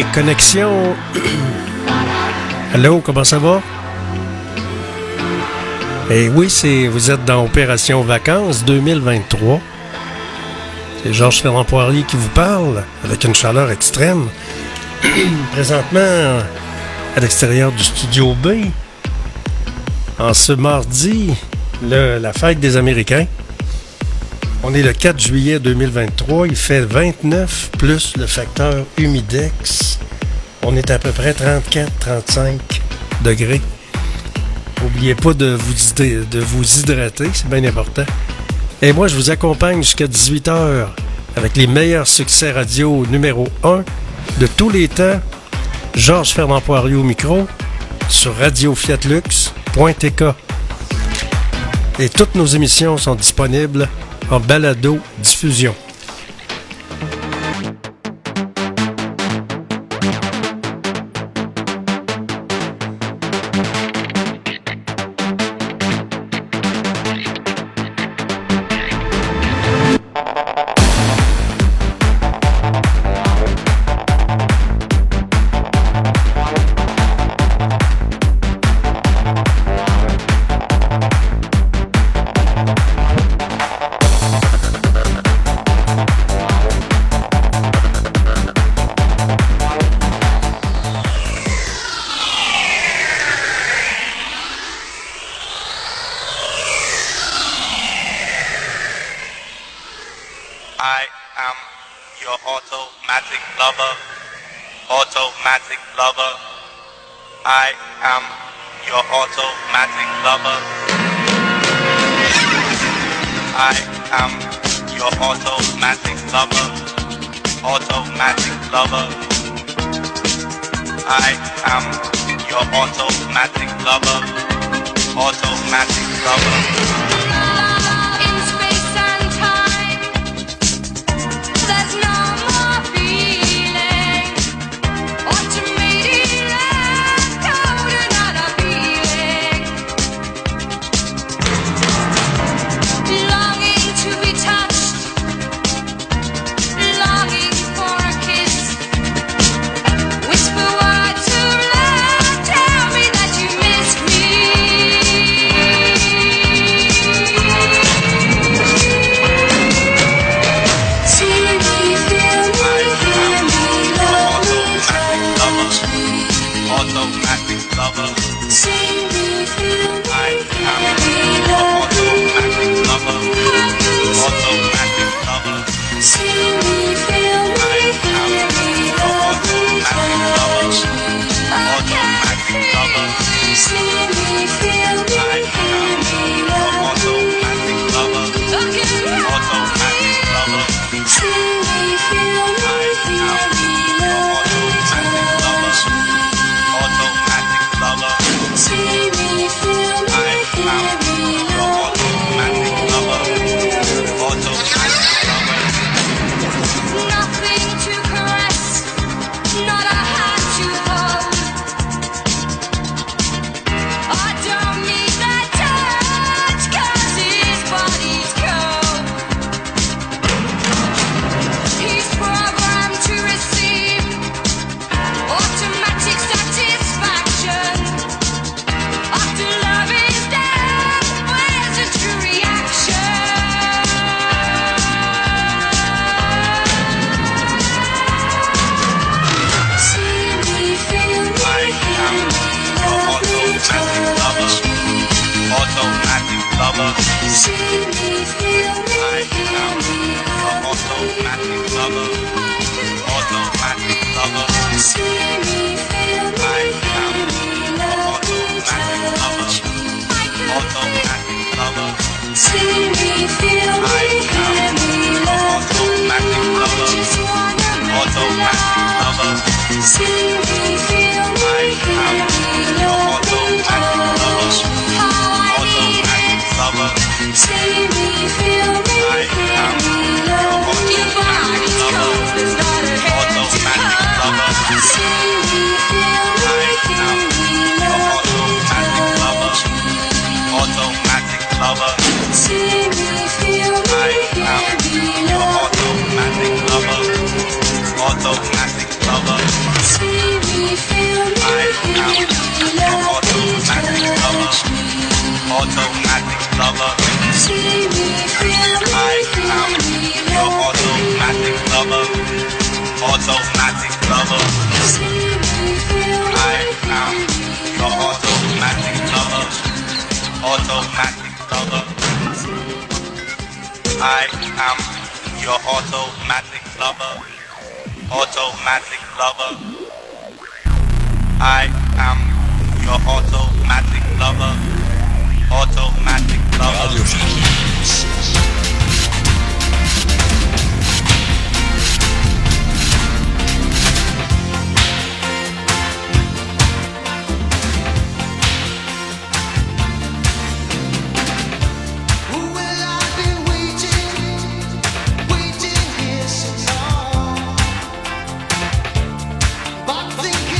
connexion. Allô, comment ça va? Eh oui, vous êtes dans Opération Vacances 2023. C'est Georges Fernand Poirier qui vous parle, avec une chaleur extrême. Présentement, à l'extérieur du Studio B, en ce mardi, la fête des Américains. On est le 4 juillet 2023, il fait 29 plus le facteur humidex. On est à peu près 34-35 degrés. N'oubliez pas de vous hydrater, c'est bien important. Et moi, je vous accompagne jusqu'à 18h avec les meilleurs succès radio numéro 1 de tous les temps. Georges Fernand Poirier au micro sur radiofiatlux.tk. Et toutes nos émissions sont disponibles en balado-diffusion. I am your automatic lover. I am your automatic lover. Automatic lover. I am your automatic lover. Automatic lover. Automatic lover. am your automatic lover. Automatic lover. I am your automatic lover. Automatic lover. I am your automatic lover. Automatic lover. I am your automatic lover. Automatic lover.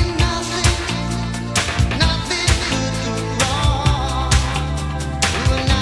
Nothing could go wrong.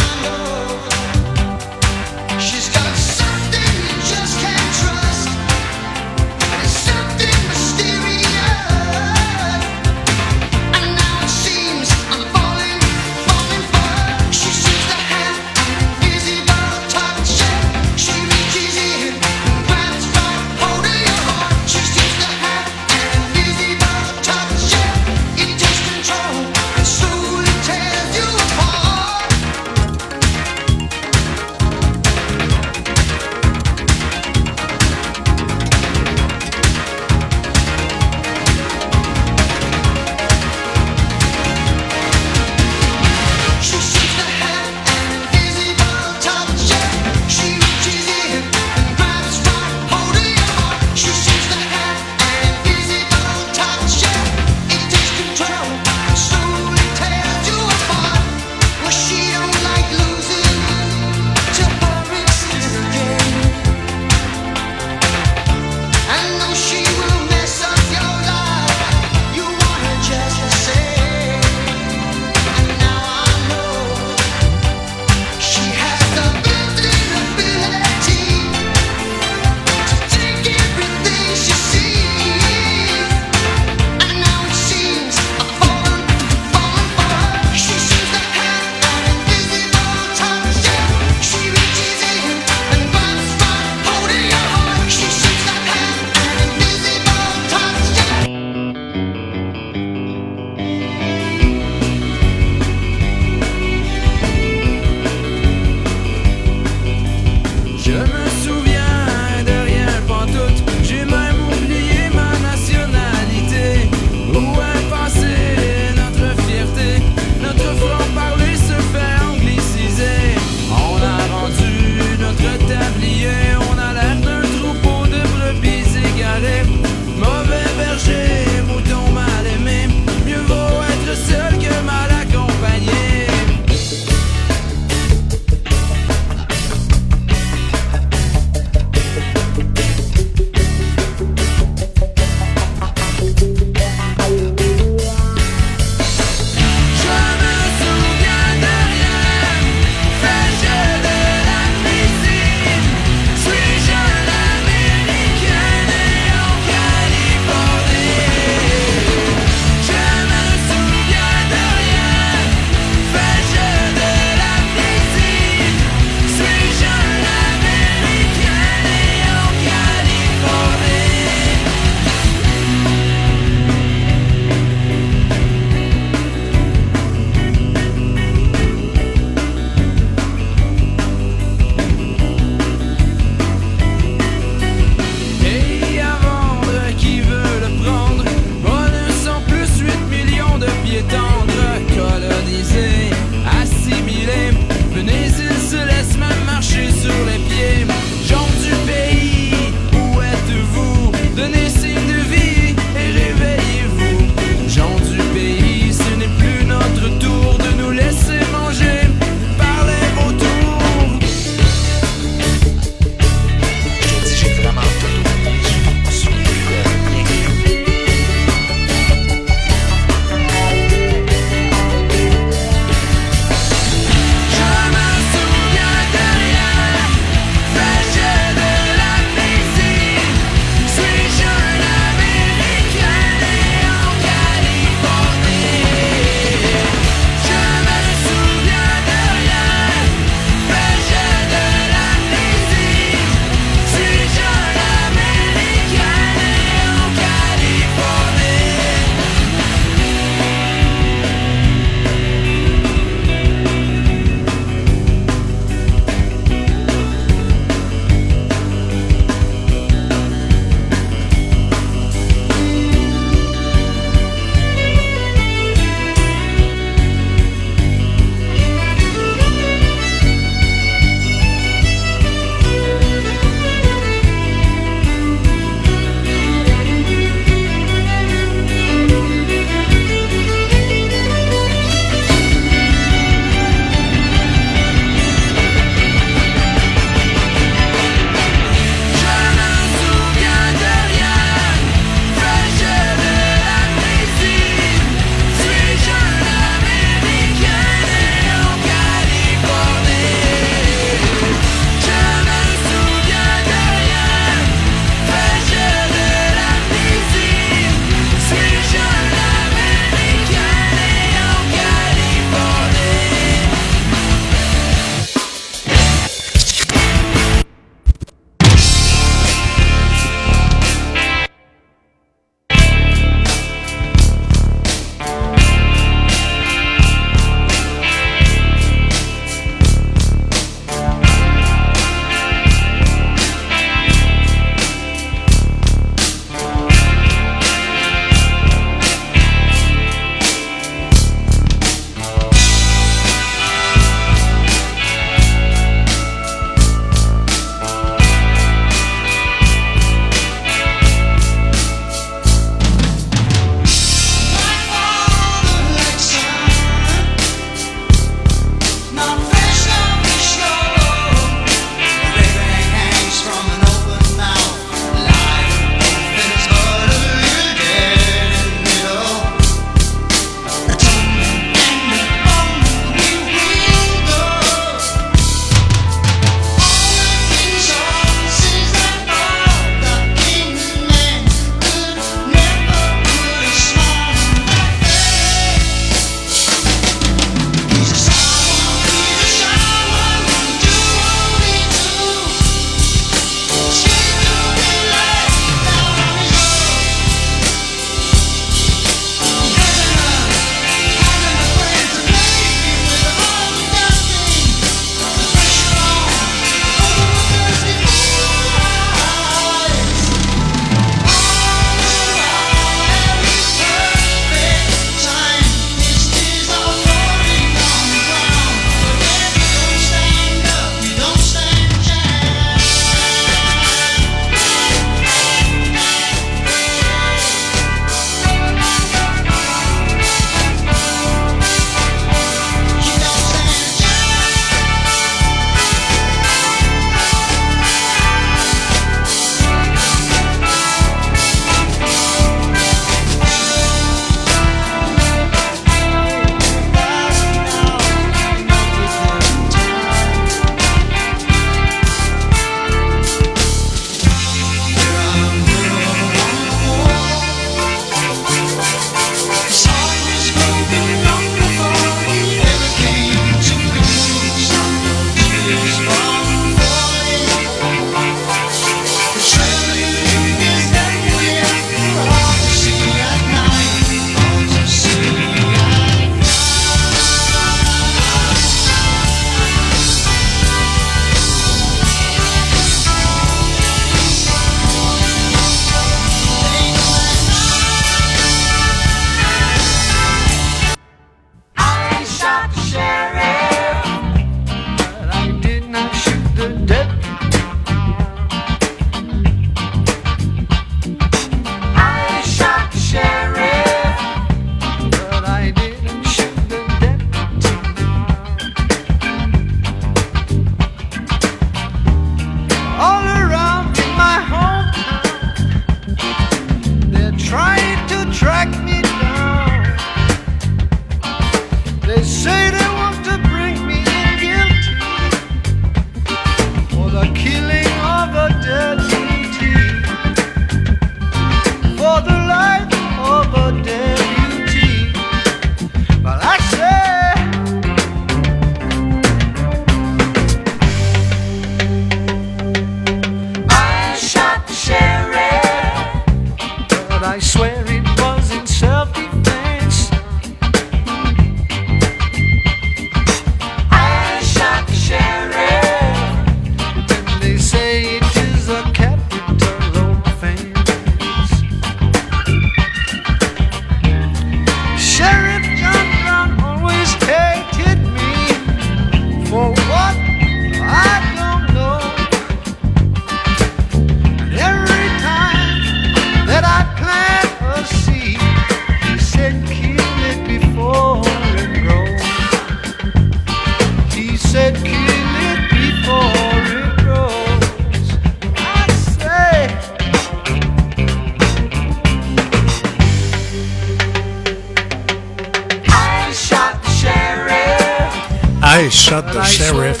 I Shot the Sheriff.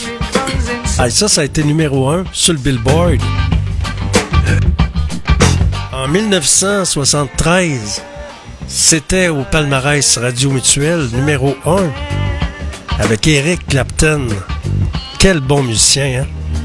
Ah, ça a été numéro 1 sur le Billboard. En 1973, c'était au palmarès Radio Mutuel, numéro 1, avec Eric Clapton. Quel bon musicien, hein?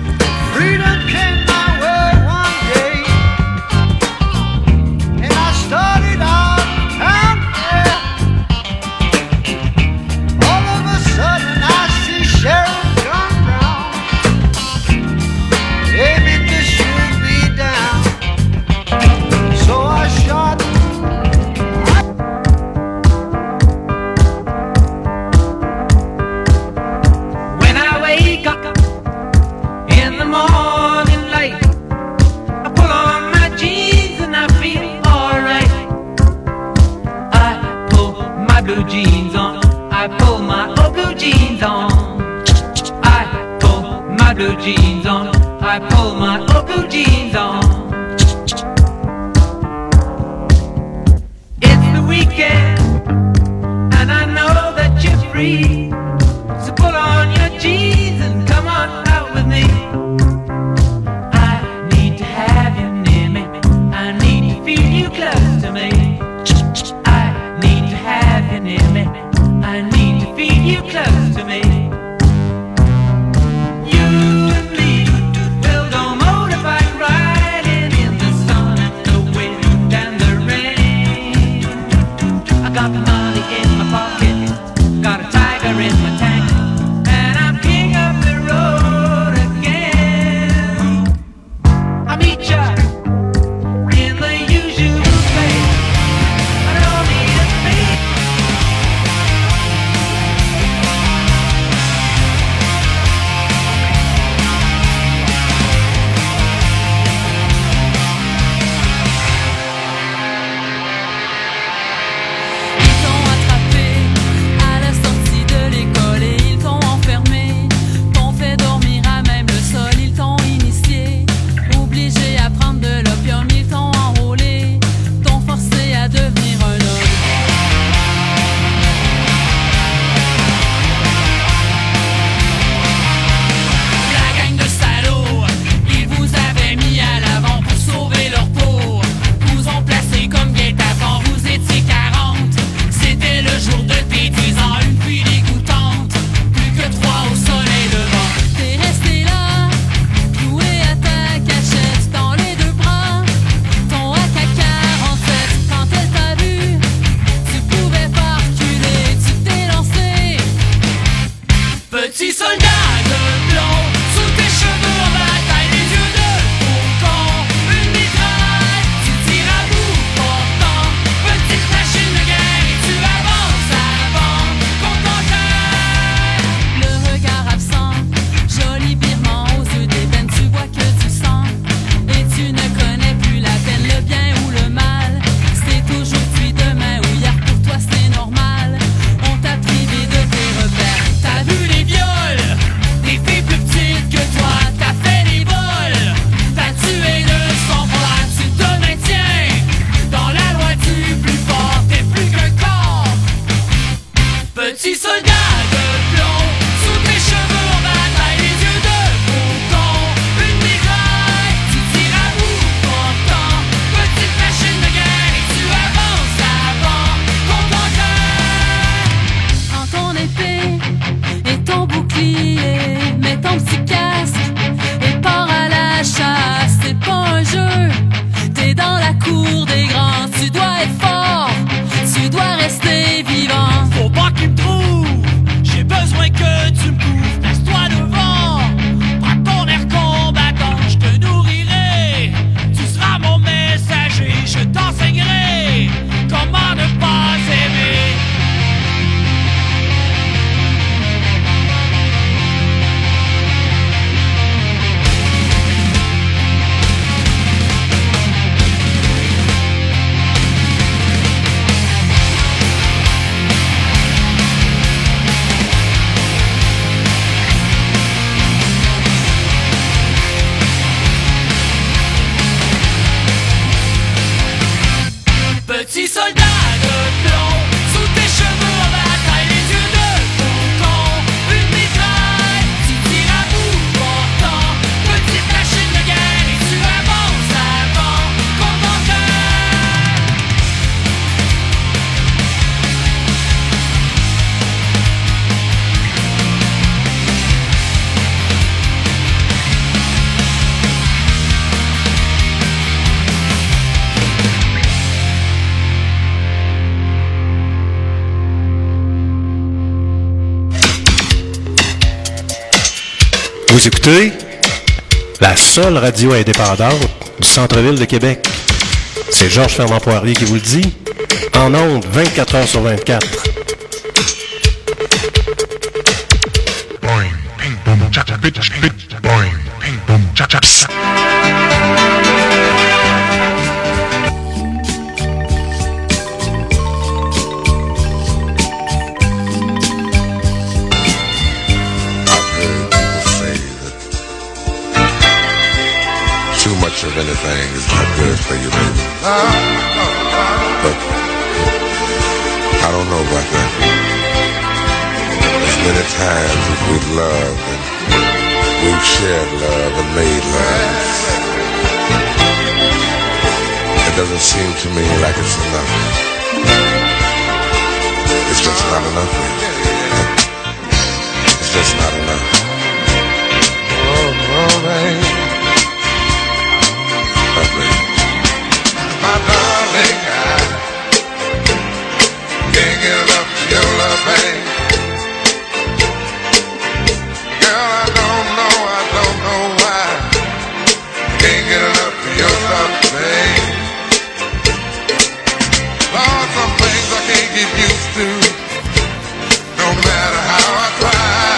Jeans on, I pull my old blue jeans on. It's the weekend, and I know that you're free. So put on your jeans and come on out with me. I need to have you near me. I need to feel you close to me. I need to have you near me. I need to feel you close to me. Got money in my pocket, got a tiger in Vous écoutez la seule radio indépendante du centre-ville de Québec. C'est Georges Fernand Poirier qui vous le dit. En ondes, 24 heures sur 24. Boing, ping, boom, cha cha, bitch, bitch, boing, ping, boom, cha cha, psst. Too much of anything is not good for you, baby. But I don't know about that. As many times as we've loved and we've shared love and made love, it doesn't seem to me like it's enough. It's just not enough, baby. It's just not enough. Oh, baby. My darling, I can't get enough of your love, babe. Girl, I don't know why. Can't get enough of your love, babe. Lord, some things I can't get used to, no matter how I try.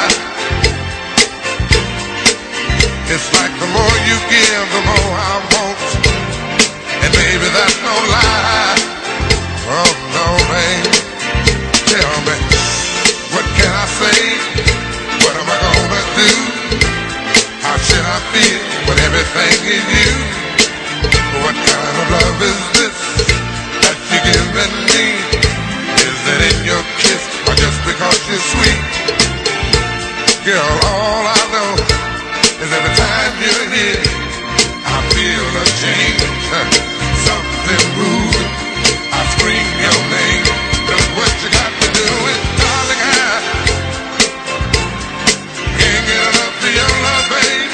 It's like the more you give, the more I want. And baby, that's no lie. Oh no, babe. Tell me, what can I say? What am I gonna do? How should I feel when everything is you? What kind of love is this that you're giving me? Is it in your kiss or just because you're sweet? Girl, all I know is every time you're here, I feel a change. Something moving, I scream your name. Look what you got to do is, darling, I can't get enough of your love, babe.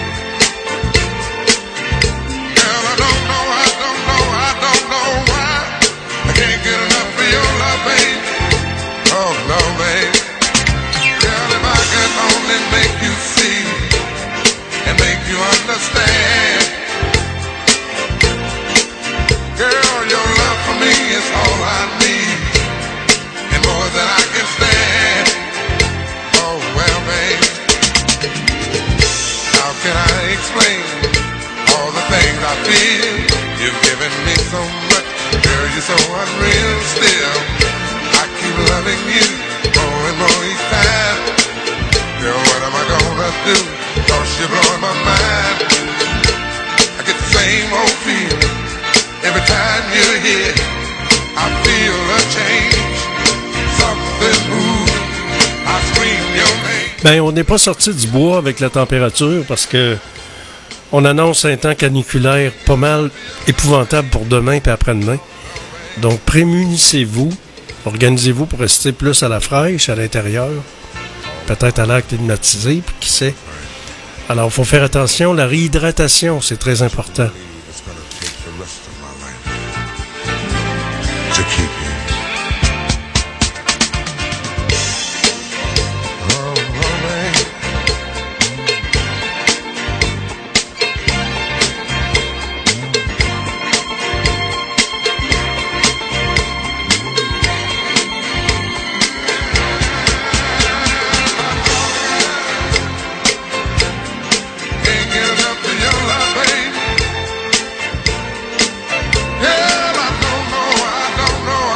Girl, I don't know why I can't get enough of your love, babe. Oh no, babe. Girl, if I could only make you see and make you understand. Girl, your love for me is all I need, and more than I can stand. Oh, well, babe, how can I explain all the things I feel? You've given me so much, girl, you're so unreal still. I keep loving you more and more each time. Girl, what am I gonna do? 'Cause you're blowing my mind. I get the same old feeling every time you're here. I feel a change. Something moves. I scream your name. Ben, on n'est pas sorti du bois avec la température parce que on annonce un temps caniculaire pas mal épouvantable pour demain et après-demain. Donc, prémunissez-vous. Organisez-vous pour rester plus à la fraîche, à l'intérieur. Peut-être à l'air climatisé, puis qui sait. Alors, il faut faire attention. La réhydratation, c'est très important. It's gonna take the rest of my life to keep you. Oh, babe. Can't get enough of your love, babe. Yeah, I don't know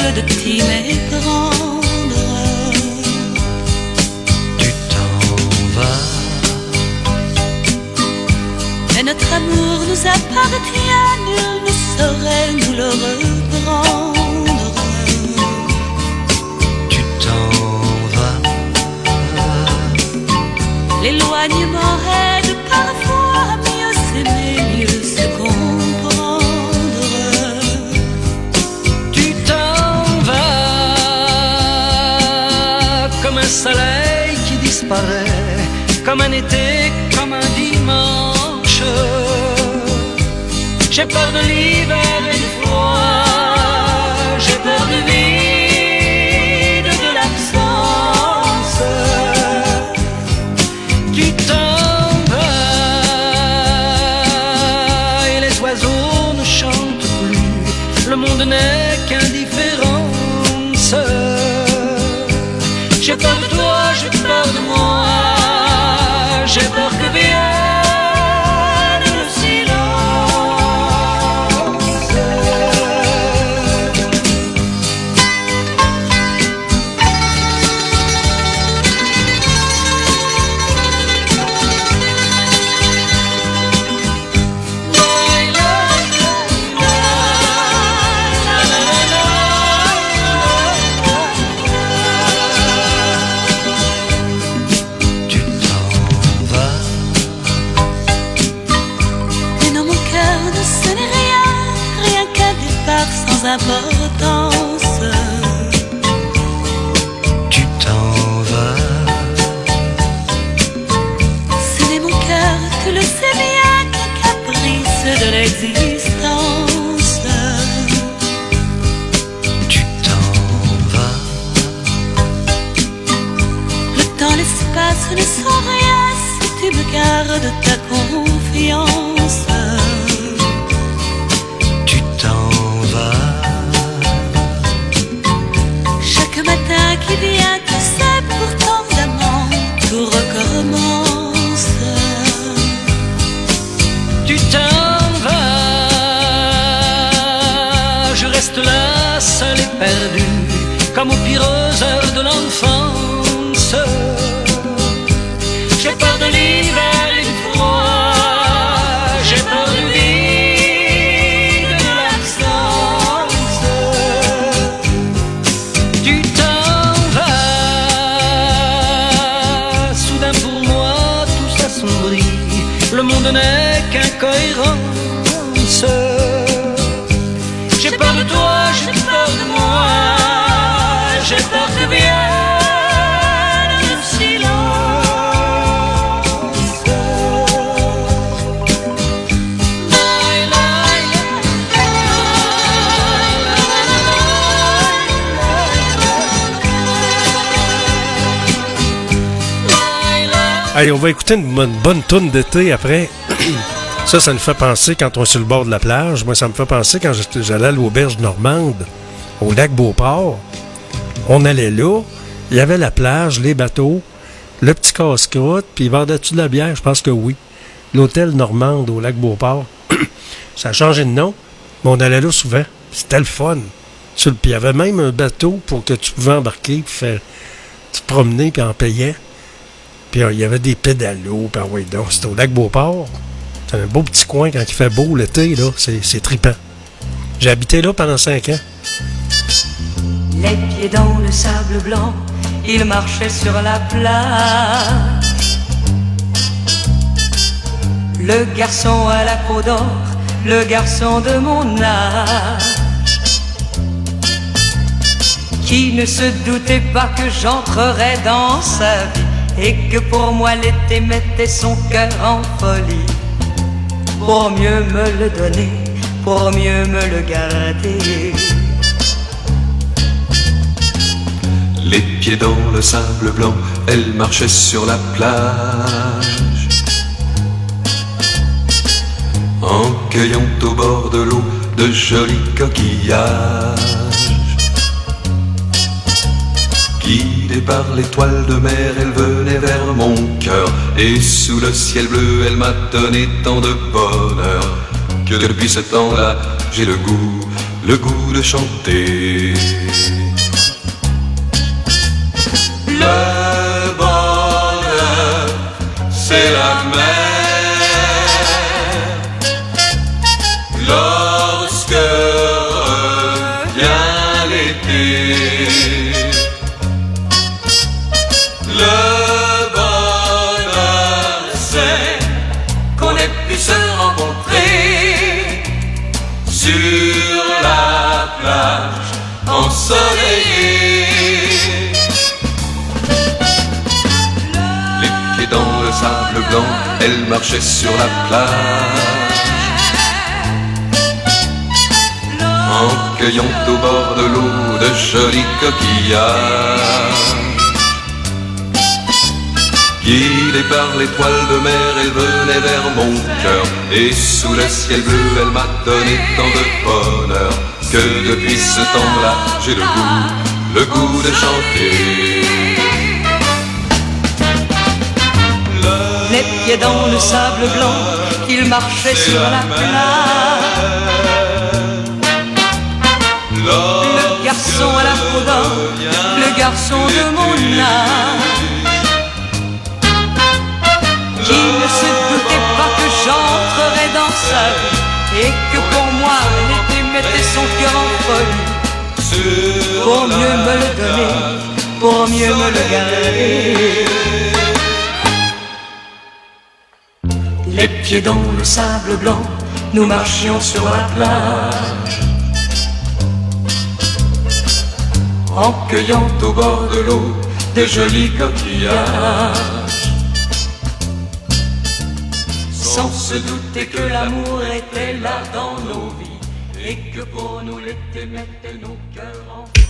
de t'y méprendre. Tu t'en vas, Mais notre amour nous appartient, nul ne saurait nous le reprendre. tu t'en vas. L'éloignement aide parfois à mieux s'aimer, mieux se comprendre. Tu t'en vas comme un soleil qui disparaît, comme un été, comme un dimanche. J'ai peur de l'hiver et du froid, j'ai peur du vide, de l'absence. Tu t'en vas et les oiseaux ne chantent plus, le monde n'est qu'indifférence. J'ai peur de toi, j'ai peur de moi, j'ai peur que vienne le silence. Tu t'en vas, Et dans mon cœur ne ce n'est rien, rien qu'un départ sans importance. tu t'en vas. Ce n'est mon cœur, tu le sais bien, qu'un caprice de l'existence. Tu t'en vas, Le temps, l'espace ne sont rien si tu me gardes ta confiance. tu t'en vas. Chaque matin qui vient, tu sais, pourtant d'amant, tout recommence. Tu t'en vas, je reste là, seul et perdu, comme aux pires heures de l'enfance. J'ai peur de l'hiver et du froid, j'ai peur du vide, de l'absence. Tu t'en vas, soudain pour moi tout s'assombrit, le monde n'est qu'incohérence. J'ai peur de toi, j'ai peur de moi, j'ai peur que vienne le silence. Allez, on va écouter une bonne toune d'été après. Ça nous fait penser quand on est sur le bord de la plage. Moi, ça me fait penser quand j'allais à l'auberge normande, au lac Beauport. On allait là, il y avait la plage, les bateaux, le petit casse-croûte, puis il vendait-tu de la bière? Je pense que oui. L'hôtel Normande au lac Beauport. Ça a changé de nom, mais on allait là souvent. C'était le fun. Puis il y avait même un bateau pour que tu pouvais embarquer, puis te promener, puis en payant. Puis il y avait des pédalos, puis ouais, donc c'était au lac Beauport. C'est un beau petit coin quand il fait beau l'été, là. C'est trippant. J'ai habité là pendant 5 ans. Les pieds dans le sable blanc, il marchait sur la plage. Le garçon à la peau d'or, le garçon de mon âge, qui ne se doutait pas que j'entrerais dans sa vie et que pour moi l'été mettait son cœur en folie, pour mieux me le donner, pour mieux me le garder. Les pieds dans le sable blanc, elle marchait sur la plage, en cueillant au bord de l'eau de jolis coquillages. Guidée par l'étoile de mer, elle venait vers mon cœur, et sous le ciel bleu, elle m'a donné tant de bonheur, que depuis ce temps-là, j'ai le goût de chanter. été. Le bonheur, c'est qu'on ait pu se rencontrer sur la plage ensoleillée. Les pieds dans le sable blanc, elle marchait sur la plage, en cueillant au bord de l'eau de jolis coquillages. Guidée par l'étoile de mer, elle venait vers mon cœur, et sous le ciel bleu, elle m'a donné tant de bonheur que depuis ce temps-là, j'ai le goût de chanter. Les pieds dans le sable blanc, il marchait sur la plage. Le garçon à la peau d'or, le garçon de mon âge, qui ne se doutait pas que j'entrerais dans sa vie, et que pour moi l'été mettait son cœur en folie, pour mieux me le donner, pour mieux me le garder. Les pieds dans le sable blanc, nous marchions sur la plage, en cueillant au bord de l'eau de jolis coquillages, sans se douter que l'amour était là dans nos vies, et que pour nous l'été mettait nos cœurs en folie.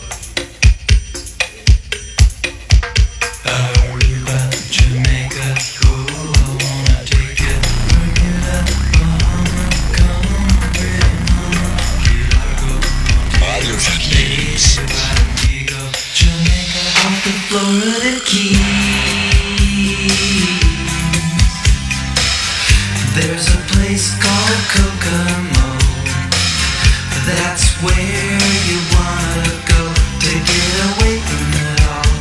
Florida Keys. There's a place called Kokomo. That's where you wanna go to get away from it all.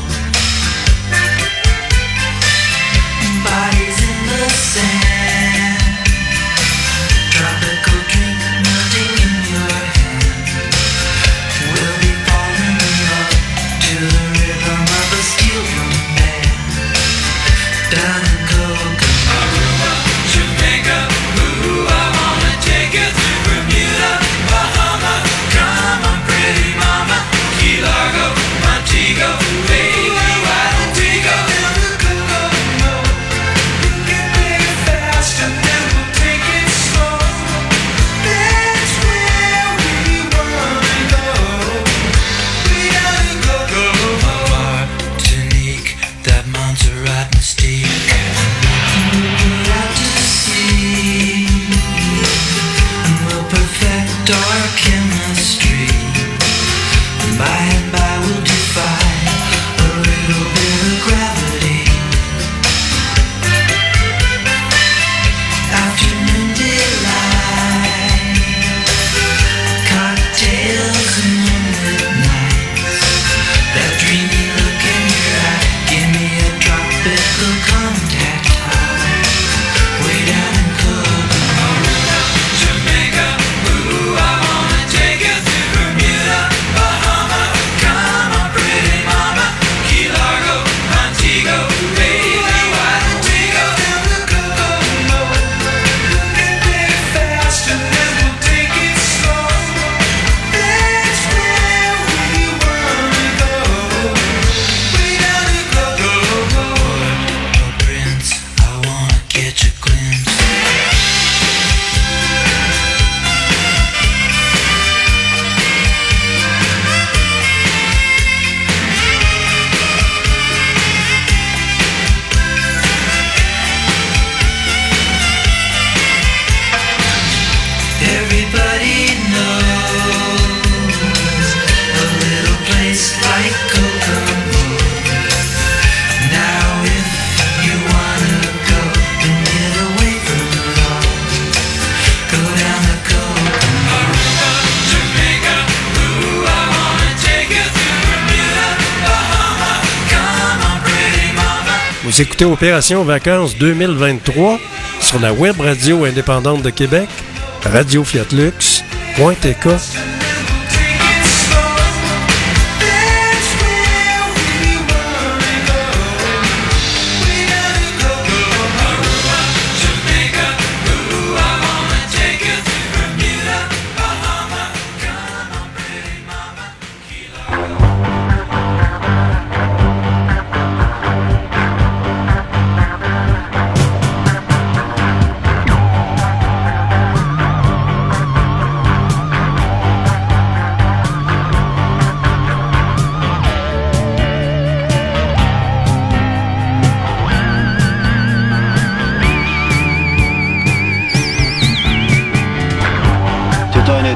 Bodies in the sand, tropical drink melting in your hand. We'll be falling in love to the rhythm of a steel drum band down in Kokomo. Jamaica, ooh, I wanna take you to Bermuda, Bahama. Come on, pretty mama, Key Largo, Montego, baby, why don't we go down to Kokomo? Get there fast and then we'll take it slow. That's where we wanna go. We gotta go. Martinique, that Montserrat mystique. We're out to sea, and we'll perfect our chemistry. By and by we'll defy a little bit of gravity. Afternoon delight, cocktails and moonlit nights. That dreamy look in your eye, give me a tropical contact high. Way down in Kokomo. Jamaica, ooh, I wanna take you to Bermuda, Bahama. Come on, pretty mama, Key Largo, Montego, baby, why don't we go down to Kokomo? Get there fast and then we'll take it slow. That's where we wanna go. Way down in Kokomo. Oh, Prince, I wanna catch a glimpse. Everybody knows a little place like Kokomo. Now if you wanna go and get away from it all, go down to Kokomo. Jamaica, ooh, I wanna take you to Bermuda, Bahama. Come on, pretty mama. Vous écoutez Opération Vacances 2023 sur la web radio indépendante de Québec, Radio Fiat Lux, .tk.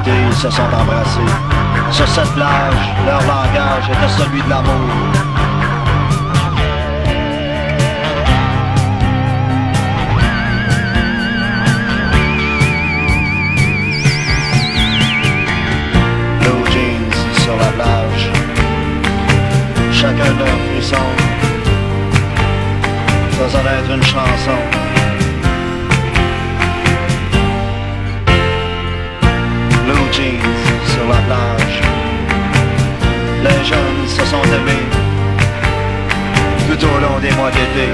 été, ils se sont embrassés. Sur cette plage, leur langage était celui de l'amour. Blue jeans sur la plage, chacun leur frisson, faisant être une chanson. Blue jeans sur la plage, les jeunes se sont aimés tout au long des mois d'été.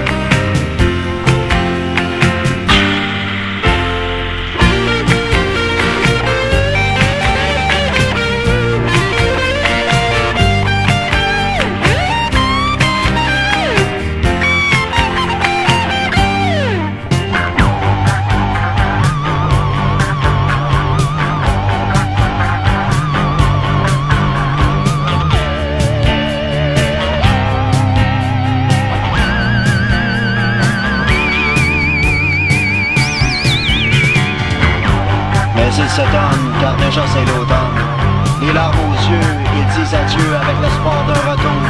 Ils s'étonnent car déjà c'est l'automne. Les larmes aux yeux, ils disent adieu avec l'espoir d'un retour.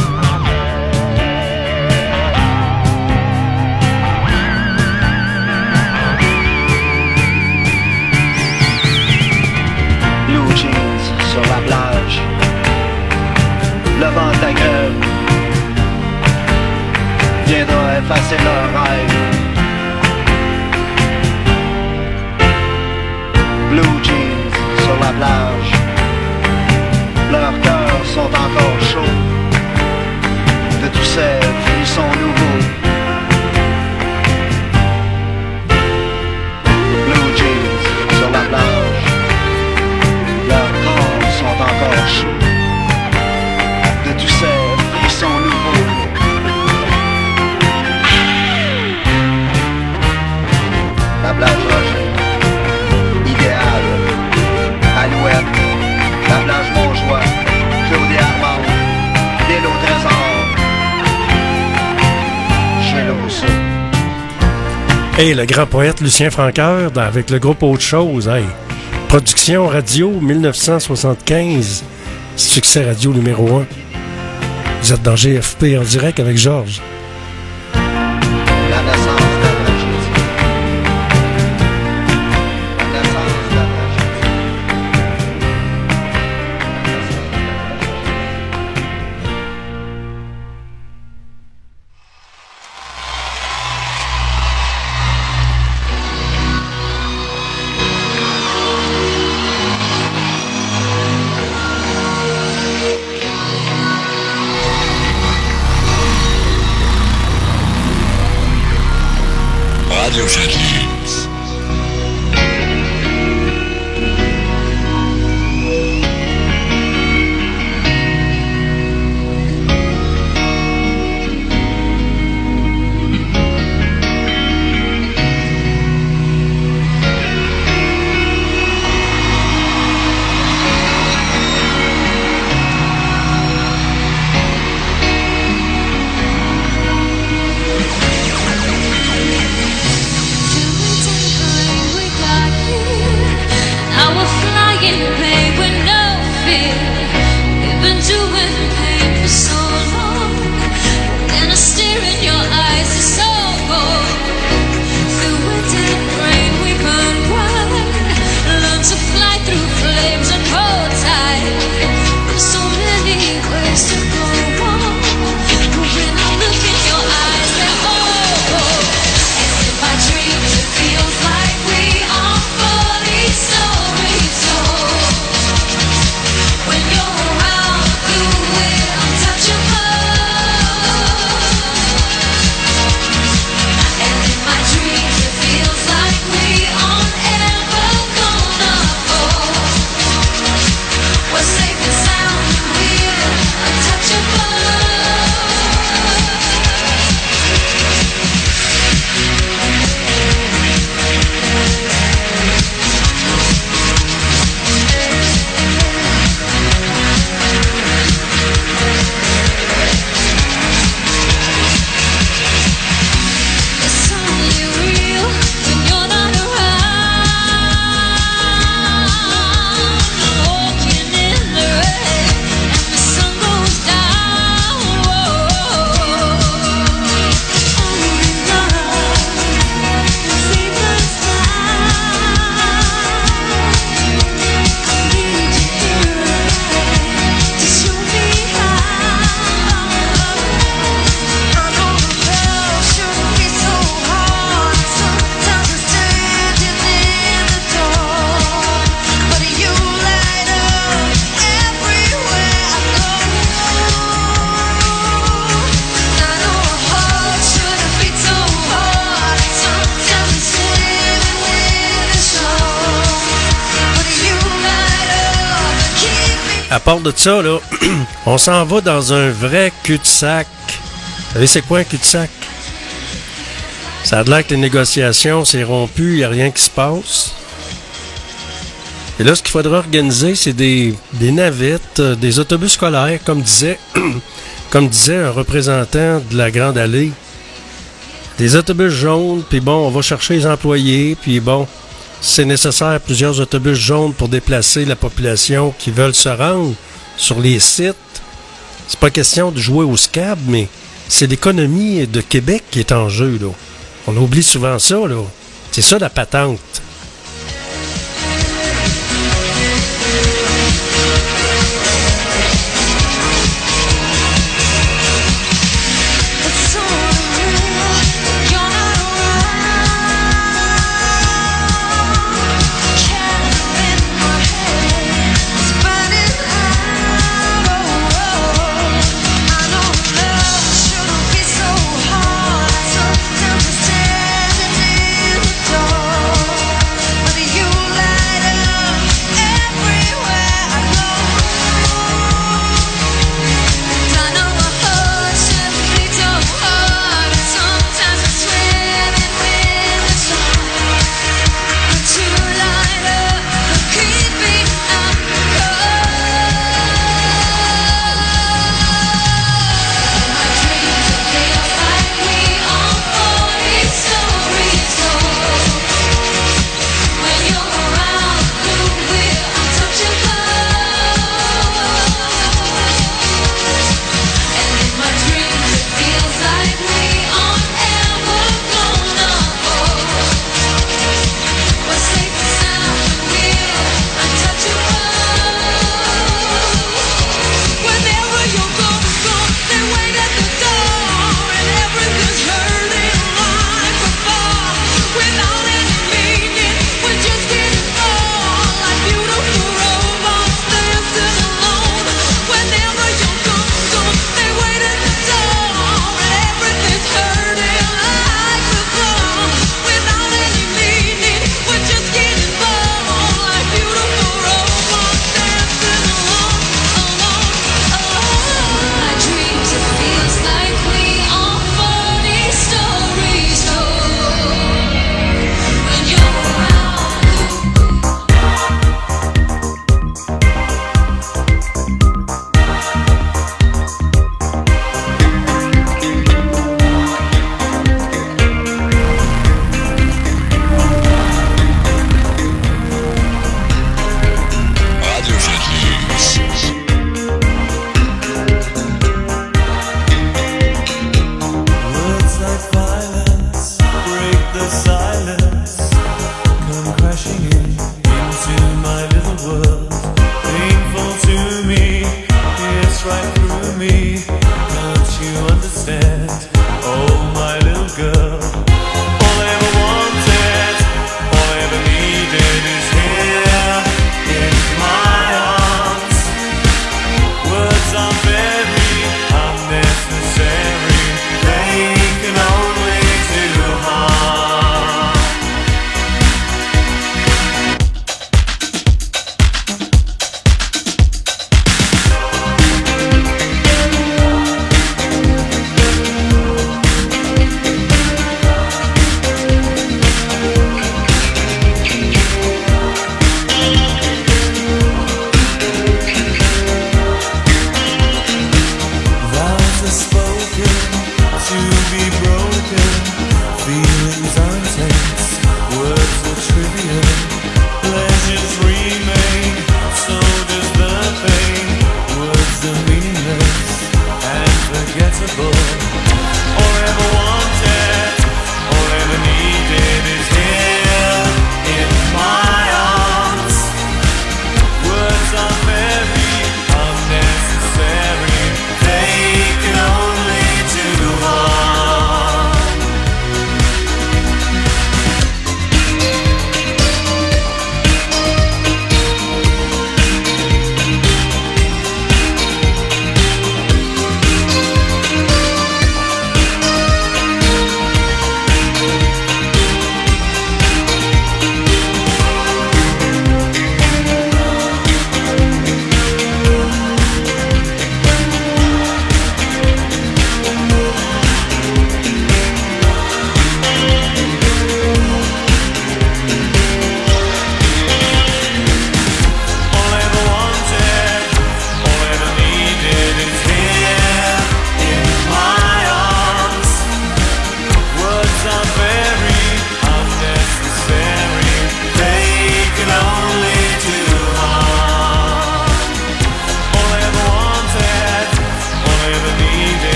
Blue jeans sur la plage, le vent de la grève viendra effacer leurs rêves. Blue jeans sur la plage, leurs cœurs sont encore chauds de tous ces frissons nouveaux. Blue jeans sur la plage, leurs corps sont encore chauds de tous ces frissons nouveaux. La plage Roger, Alouette, la plage Montjoie, Claude Armand, l'île au trésor, chez le Rousseau. Hey, le grand poète Lucien Francoeur avec le groupe Autre Chose. Hey. Production radio 1975. Succès radio numéro 1. Vous êtes dans GFP en direct avec Georges. La naissance de la tragédie. La naissance de la tragédie. Radio Jacques. À part de ça, là, on s'en va dans un vrai cul-de-sac. Vous savez, c'est quoi un cul-de-sac? Ça a l'air que les négociations, c'est rompu, il n'y a rien qui se passe. Et là, ce qu'il faudra organiser, c'est des navettes, des autobus scolaires, comme disait un représentant de la Grande Allée. Des autobus jaunes, puis bon, on va chercher les employés, puis bon, si c'est nécessaire, plusieurs autobus jaunes pour déplacer la population qui veulent se rendre sur les sites. C'est pas question de jouer au SCAB, mais c'est l'économie de Québec qui est en jeu, là. On oublie souvent ça, là. C'est ça la patente.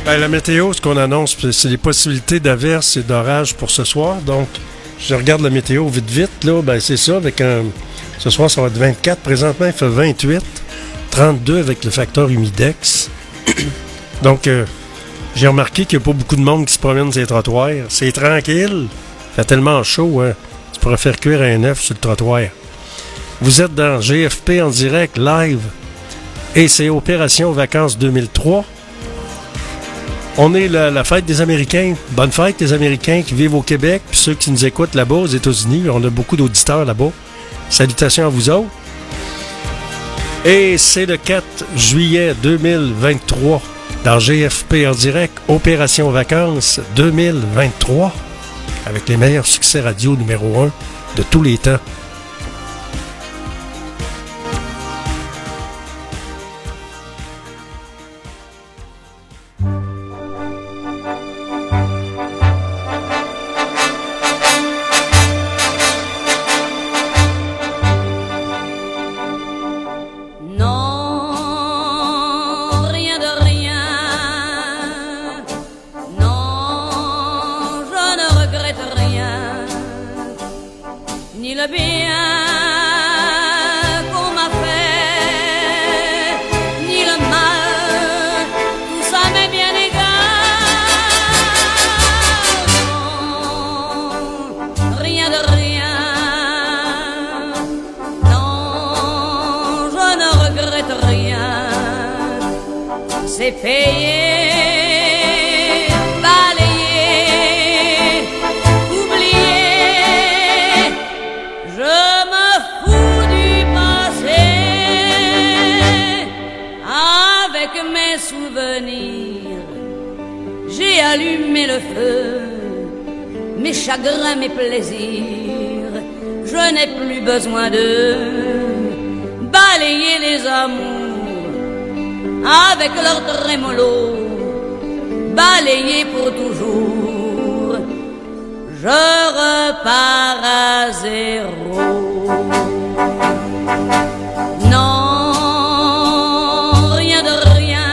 Ben, la météo, ce qu'on annonce, c'est les possibilités d'averses et d'orages pour ce soir. Donc, je regarde la météo vite, là. Ben, c'est ça. Ce soir, ça va être 24. Présentement, il fait 28. 32 avec le facteur humidex. Donc, j'ai remarqué qu'il n'y a pas beaucoup de monde qui se promène sur les trottoirs. C'est tranquille. Il fait tellement chaud, hein. Tu pourrais faire cuire un œuf sur le trottoir. Vous êtes dans GFP en direct, live. Et c'est Opération Vacances 2003. On est la fête des Américains. Bonne fête, les Américains qui vivent au Québec. Puis ceux qui nous écoutent là-bas, aux États-Unis. On a beaucoup d'auditeurs là-bas. Salutations à vous autres. Et c'est le 4 juillet 2023 dans GFP en direct, Opération Vacances 2023, avec les meilleurs succès radio numéro 1 de tous les temps. C'est payer, balayer, oublier. Je me fous du passé. Avec mes souvenirs, j'ai allumé le feu. Mes chagrins, mes plaisirs, je n'ai plus besoin de balayer les amours. Avec leur trémolo, balayé pour toujours, je repars à zéro. Non, rien de rien.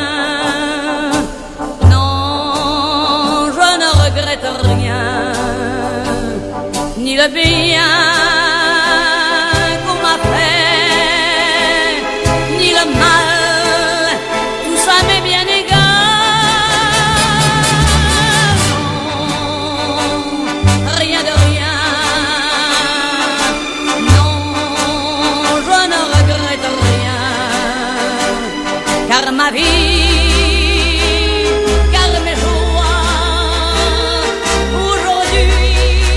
Non, je ne regrette rien, ni le bien qu'on m'a fait, ni le mal. Ma vie, car mes joies, aujourd'hui,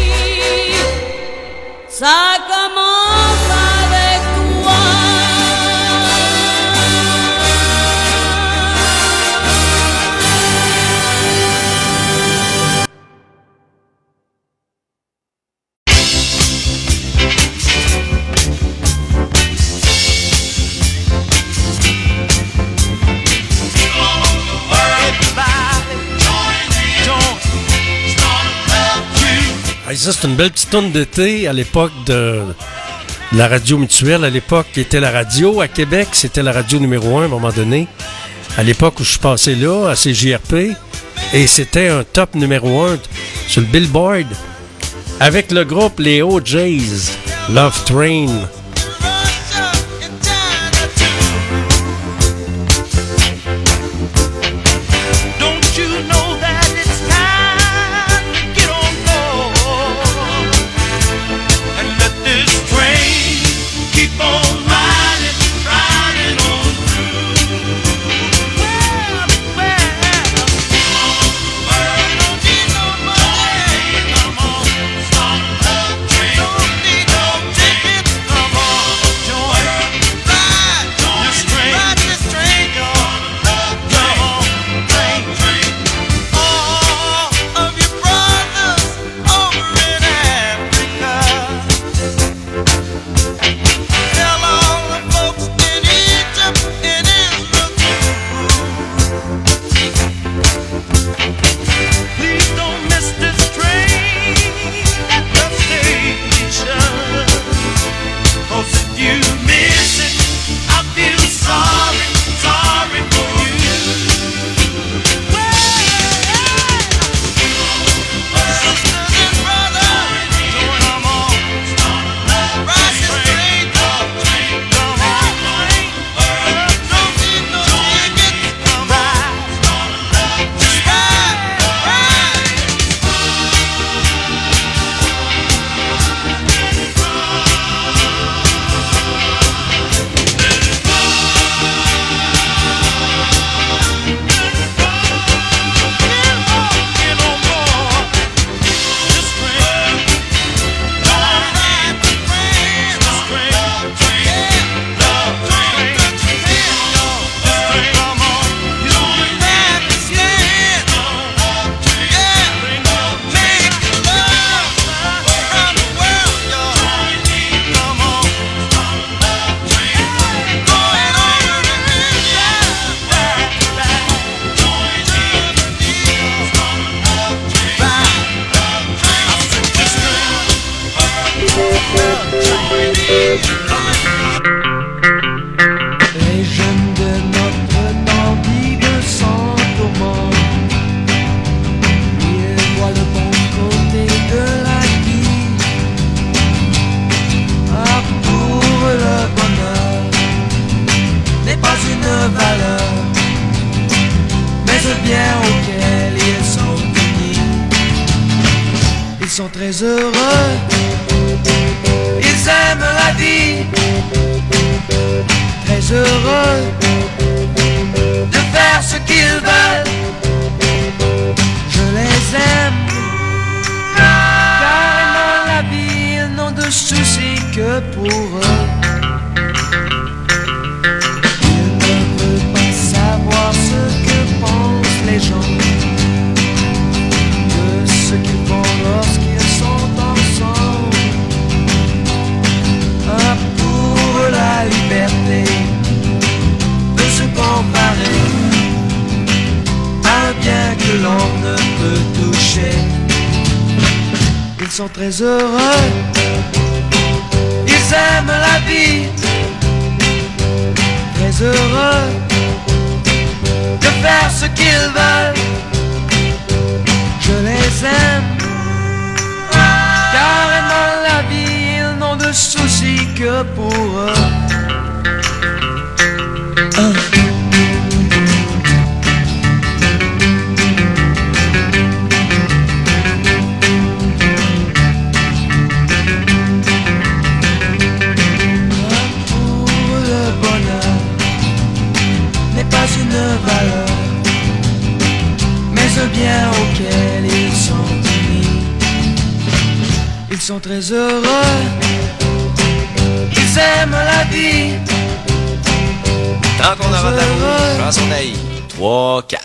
ça commence avec toi. Ça, c'est une belle petite tourne d'été à l'époque de la radio mutuelle. À l'époque, qui était la radio à Québec, c'était la radio numéro 1 à un moment donné. À l'époque où je suis passé là, à CJRP, et c'était un top numéro 1 sur le Billboard avec le groupe les OJs, Love Train. Come on. très heureux. Ils aiment la vie, très heureux de faire ce qu'ils veulent. Je les aime, car dans la vie ils n'ont de soucis que pour eux. Ils ne veulent pas savoir ce que pensent les gens de ce qu'ils font lorsqu'ils sont ensemble. Ah, pour la liberté de se comparer à un bien que l'on ne peut toucher. Ils sont très heureux, ils aiment la vie, très heureux de faire ce qu'ils veulent. Je les aime, car dans la vie ils n'ont de soucis que pour eux. Une valeur, mais le bien auquel ils sont unis. Ils sont très heureux, ils aiment la vie. Tant qu'on a l'amour, chanson naïve. 3, 4.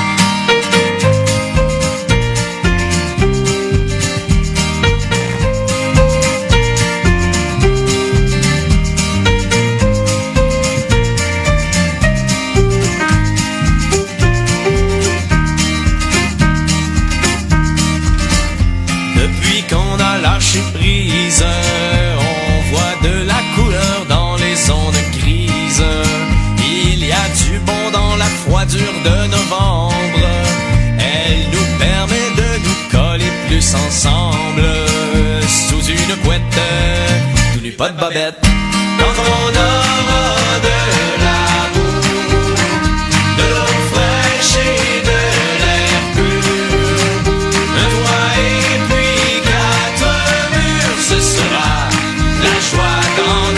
Lâcher prise, on voit de la couleur dans les ondes grises. Il y a du bon dans la froidure de novembre. Elle nous permet de nous coller plus ensemble. Sous une couette, tout nu pas de bobette. Quand on aura de l'amour, de l'eau fraîche et de l'air pur, un toit et puis quatre murs, ce sera la joie dans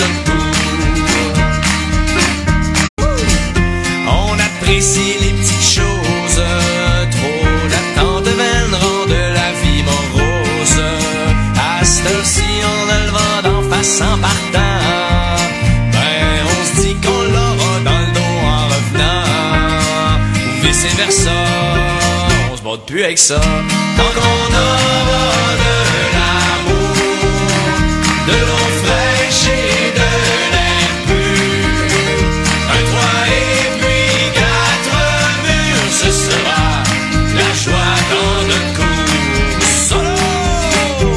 notre cour. On apprécie les petites choses, trop d'attente vaine rend de la vie morose. À cette heure-ci, on a le vent d'en face en partant. On se dit qu'on l'aura dans le dos en revenant, ou vice versa, on se bat plus avec ça. Tant qu'on aura de l'amour, de l'eau fraîche et de l'air pur, un toit et puis quatre murs, ce sera la joie dans notre cour. Solo!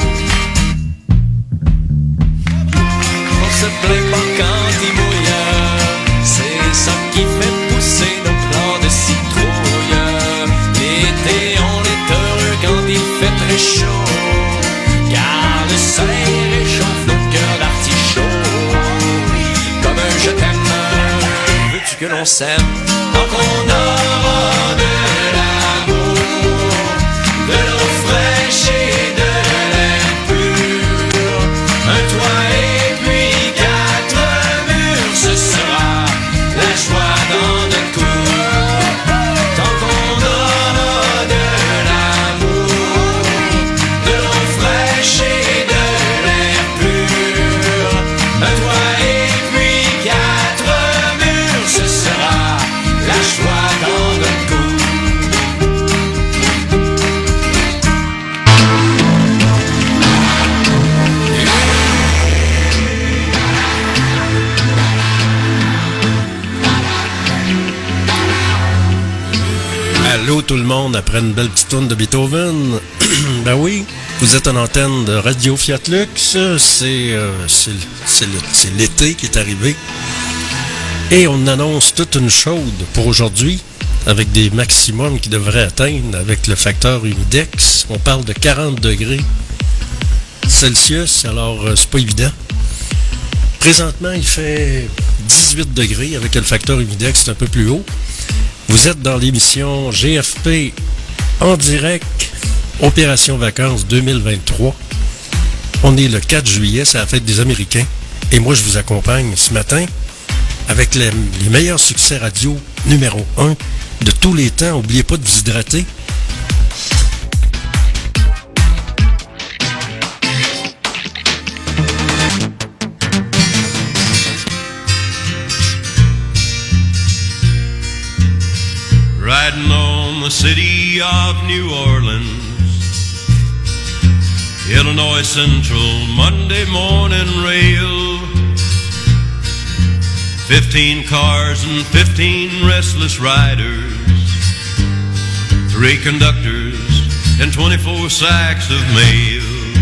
On se plaint pas quand il mouille, c'est ça qui fait pousser nos plants de citrouille. L'été on est heureux quand il fait très chaud, car le soleil réchauffe nos cœurs d'artichaut. Comme un je t'aime, veux-tu que l'on s'aime? Tant qu'on aura de l'amour, de l'eau fraîche et de l'air pur, un toit et puis quatre murs, ce sera la joie dans notre cour. Tant qu'on aura de l'amour, de l'eau fraîche et de l'air pur, un toit et puis quatre murs, ce sera la joie dans notre cour. Allô tout le monde, après une belle petite tourne de Beethoven. Ben oui, vous êtes en antenne de Radio Fiat Lux. C'est l'été qui est arrivé. Et on annonce toute une chaude pour aujourd'hui, avec des maximums qui devraient atteindre avec le facteur humidex. On parle de 40 degrés Celsius, alors c'est pas évident. Présentement, il fait 18 degrés avec le facteur humidex, c'est un peu plus haut. Vous êtes dans l'émission GFP en direct Opération Vacances 2023. On est le 4 juillet, c'est la fête des Américains. Et moi, je vous accompagne ce matin avec les meilleurs succès radio numéro 1 de tous les temps. N'oubliez pas de vous hydrater. Riding on the city of New Orleans, Illinois Central Monday morning rail. 15 cars and 15 restless riders, 3 conductors and 24 sacks of mail.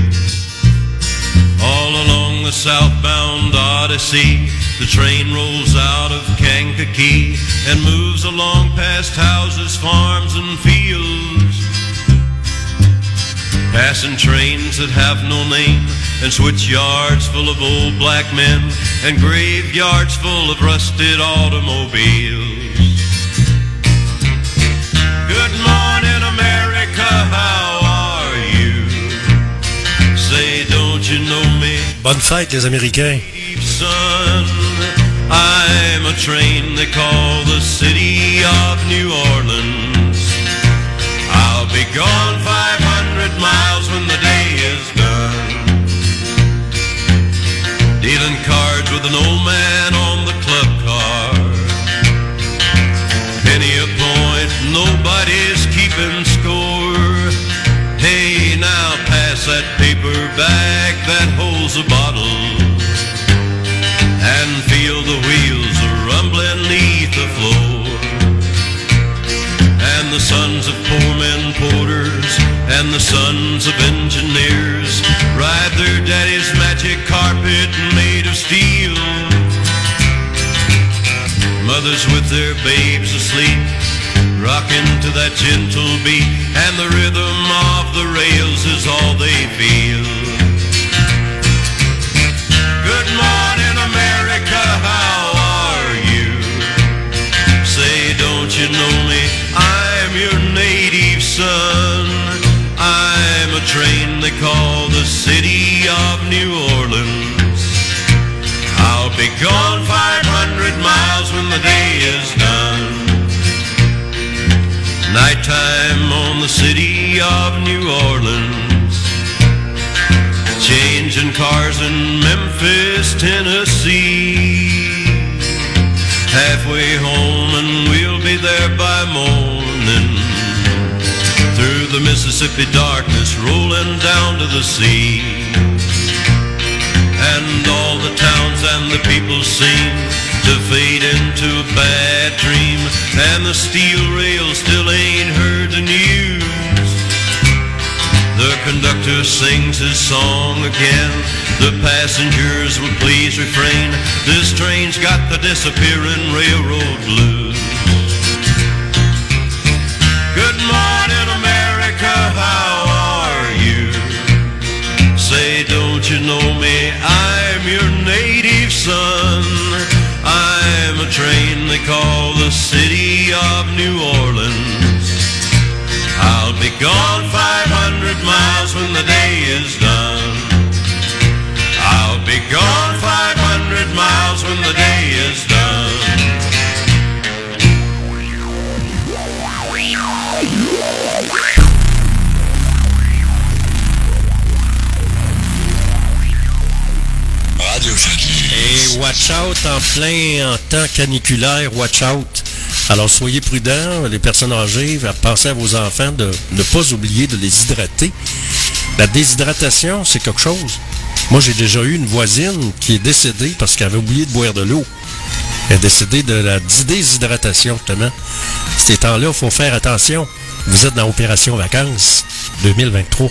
All along the southbound Odyssey, the train rolls out of Kankakee and moves along past houses, farms, and fields, passing trains that have no name, and switch yards full of old black men, and graveyards full of rusted automobiles. Good morning, America, how are you? Say, don't you know me? Bonne fête, les Américains. Son, I'm a train they call the city of New Orleans. I'll be gone 500 miles when the day is done, dealing cards with an old man on the club car. Penny a point, nobody's keeping score. Hey, now pass that paper bag that holds a bottle, and feel the wheels rumbling neath the floor. And the sons of poor men porters and the sons of engineers ride their daddy's magic carpet made of steel. Mothers with their babes asleep, rocking to that gentle beat, and the rhythm of the rails is all they feel. Good morning, America, how are you? Say, don't you know me? I'm your native son. I'm a train they call the city of New Orleans. I'll be gone 500 miles when the day is done. Nighttime on the city of New Orleans, changing cars in Memphis, Tennessee. Halfway home and we'll be there by morning, through the Mississippi darkness rolling down to the sea. And all the towns and the people seem to fade into a bad dream, and the steel rails still ain't heard the news. The conductor sings his song again, the passengers will please refrain. This train's got the disappearing railroad blues. Good morning, America, how are you? Say, don't you know me? I'm your native son. I'm a train they call the city of New Orleans. I'll be gone 500 miles when the day is done. I'll be gone 500 miles when the day is done. Et watch out en temps caniculaire, watch out. Alors soyez prudents, les personnes âgées, pensez à vos enfants de ne pas oublier de les hydrater. La déshydratation, c'est quelque chose. Moi, j'ai déjà eu une voisine qui est décédée parce qu'elle avait oublié de boire de l'eau. Elle est décédée de la déshydratation, justement. Ces temps-là, il faut faire attention. Vous êtes dans Opération Vacances 2023.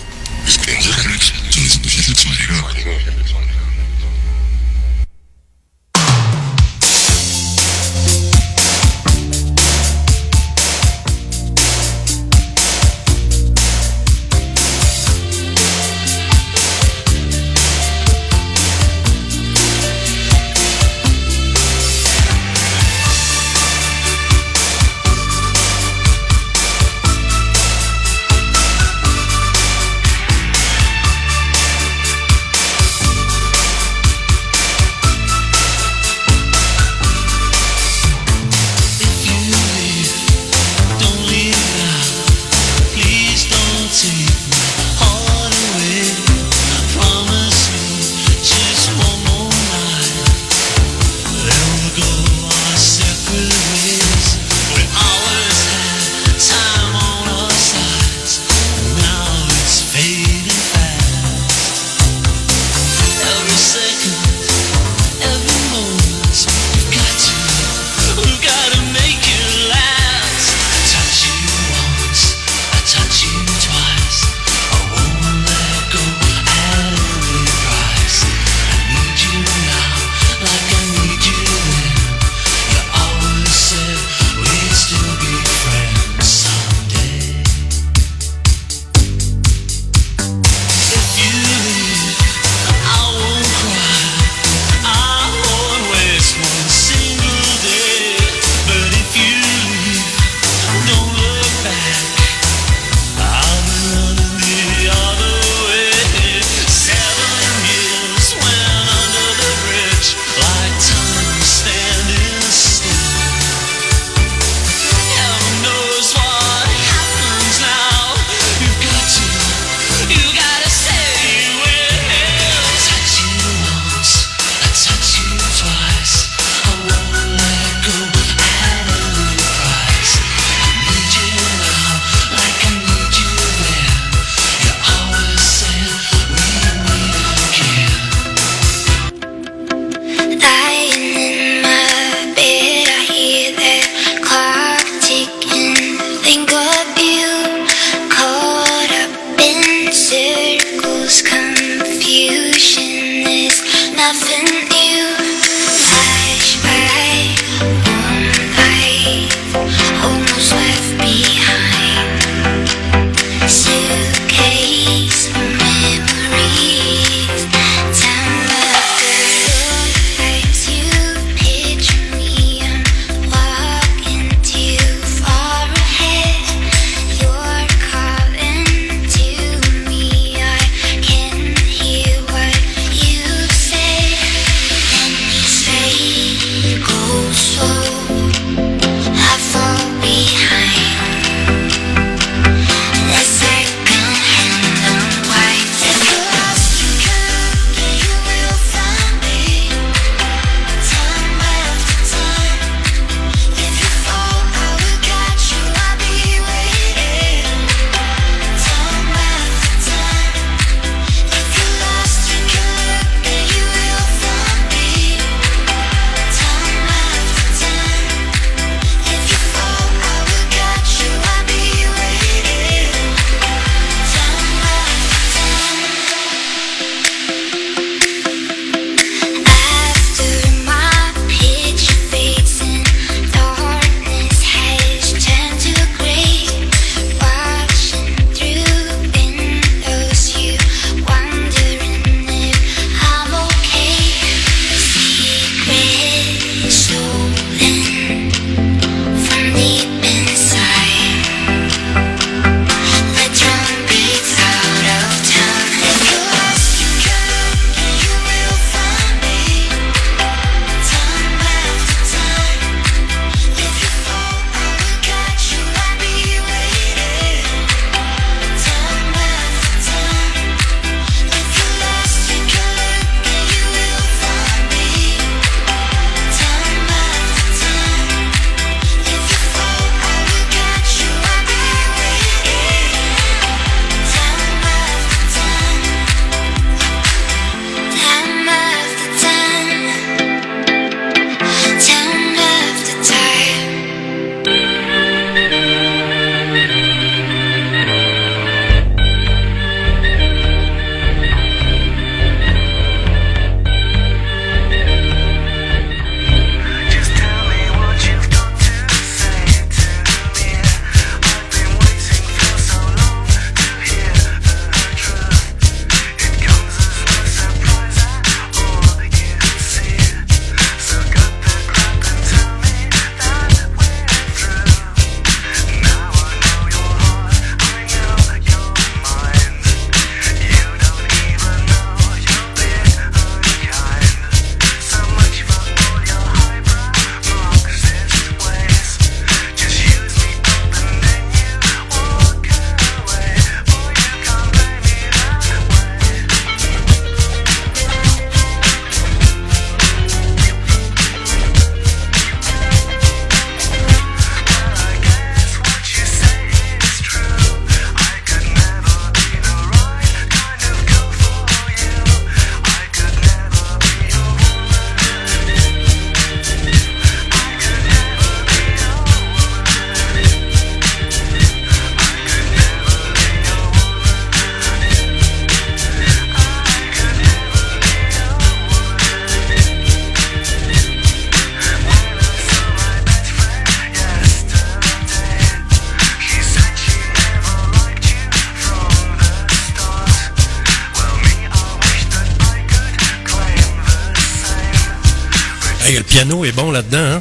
Hey, le piano est bon là-dedans, hein?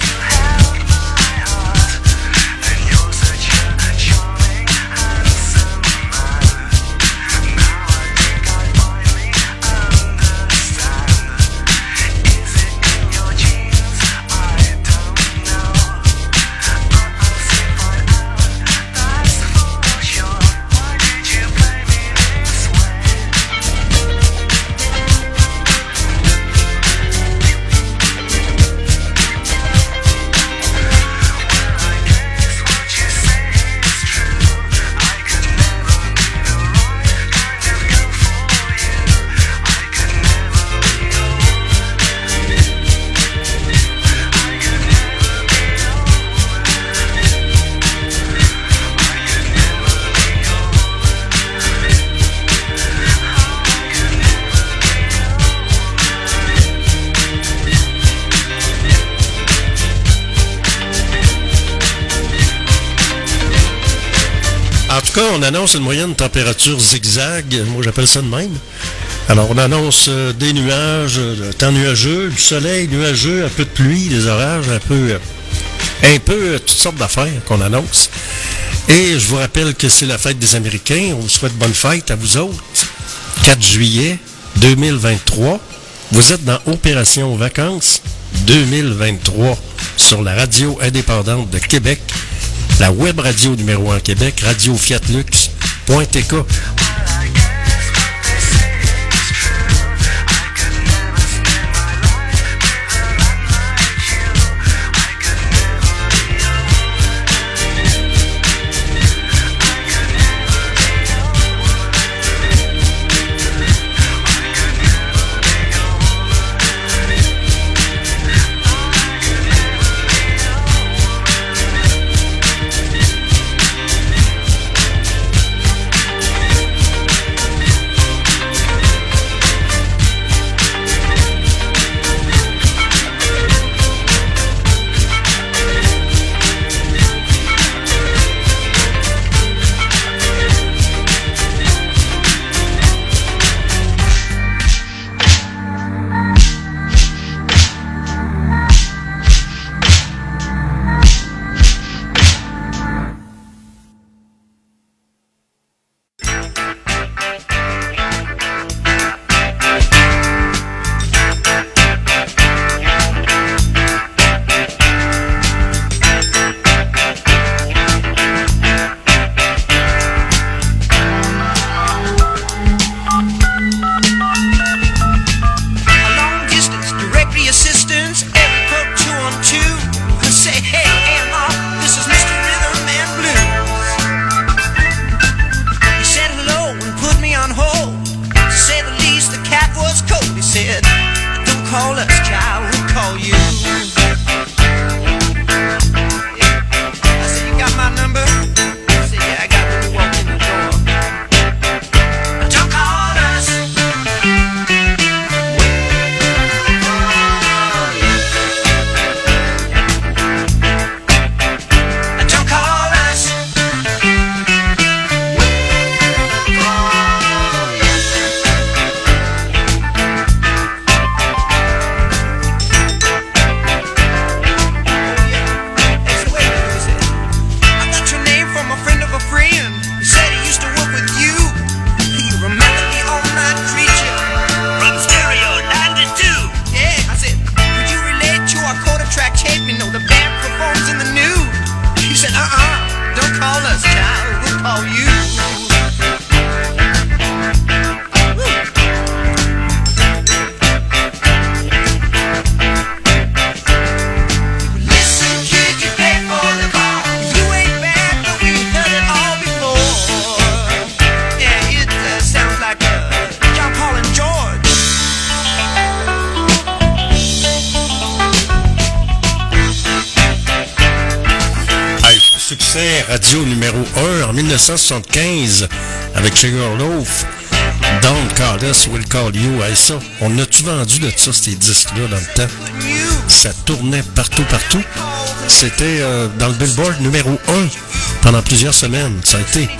En tout cas, on annonce une moyenne température zigzag. Moi, j'appelle ça de même. Alors, on annonce des nuages, temps nuageux, du soleil nuageux, un peu de pluie, des orages, un peu toutes sortes d'affaires qu'on annonce. Et je vous rappelle que c'est la fête des Américains. On vous souhaite bonne fête à vous autres. 4 juillet 2023. Vous êtes dans Opération Vacances 2023 sur la radio indépendante de Québec. La web radio numéro 1 Québec, radiofiatlux.tk. Radio numéro 1 en 1975 avec Sugarloaf. Don't Call Us, We'll Call You. Hey, ça, on a-tu vendu de ça, ces disques-là, dans le temps? Ça tournait partout. C'était dans le Billboard numéro 1 pendant plusieurs semaines. Ça a été.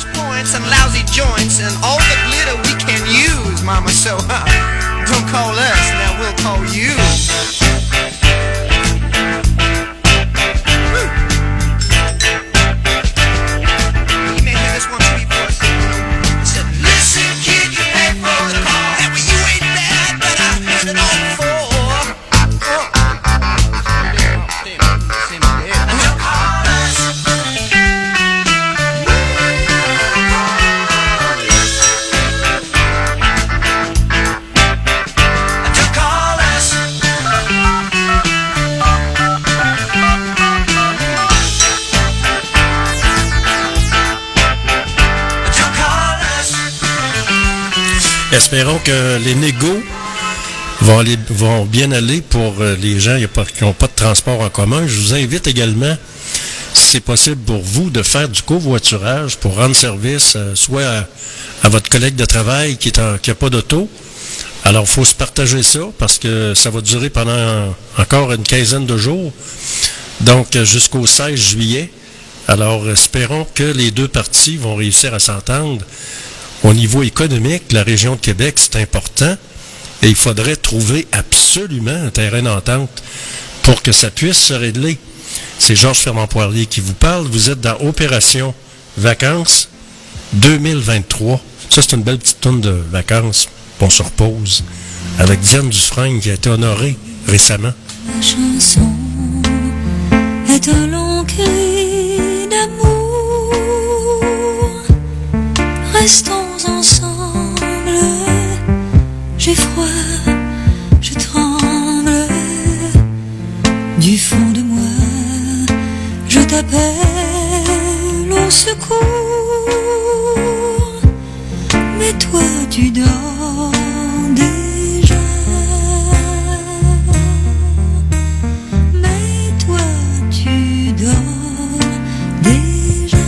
espérons que les négos vont bien aller pour les gens qui n'ont pas de transport en commun. Je vous invite également, si c'est possible pour vous, de faire du covoiturage pour rendre service soit à votre collègue de travail qui n'a pas d'auto. Alors, il faut se partager ça parce que ça va durer pendant encore une quinzaine de jours, donc jusqu'au 16 juillet. Alors, espérons que les deux parties vont réussir à s'entendre. Au niveau économique, la région de Québec, c'est important et il faudrait trouver absolument un terrain d'entente pour que ça puisse se régler. C'est Georges Fermand-Poirier qui vous parle. Vous êtes dans Opération Vacances 2023. Ça, c'est une belle petite tourne de vacances. On se repose avec Diane Dufresne qui a été honorée récemment. La chanson est un long cri d'amour. Restons ensemble. J'ai froid, je tremble. Du fond de moi, je t'appelle au secours. Mais toi, tu dors déjà. Mais toi, tu dors déjà.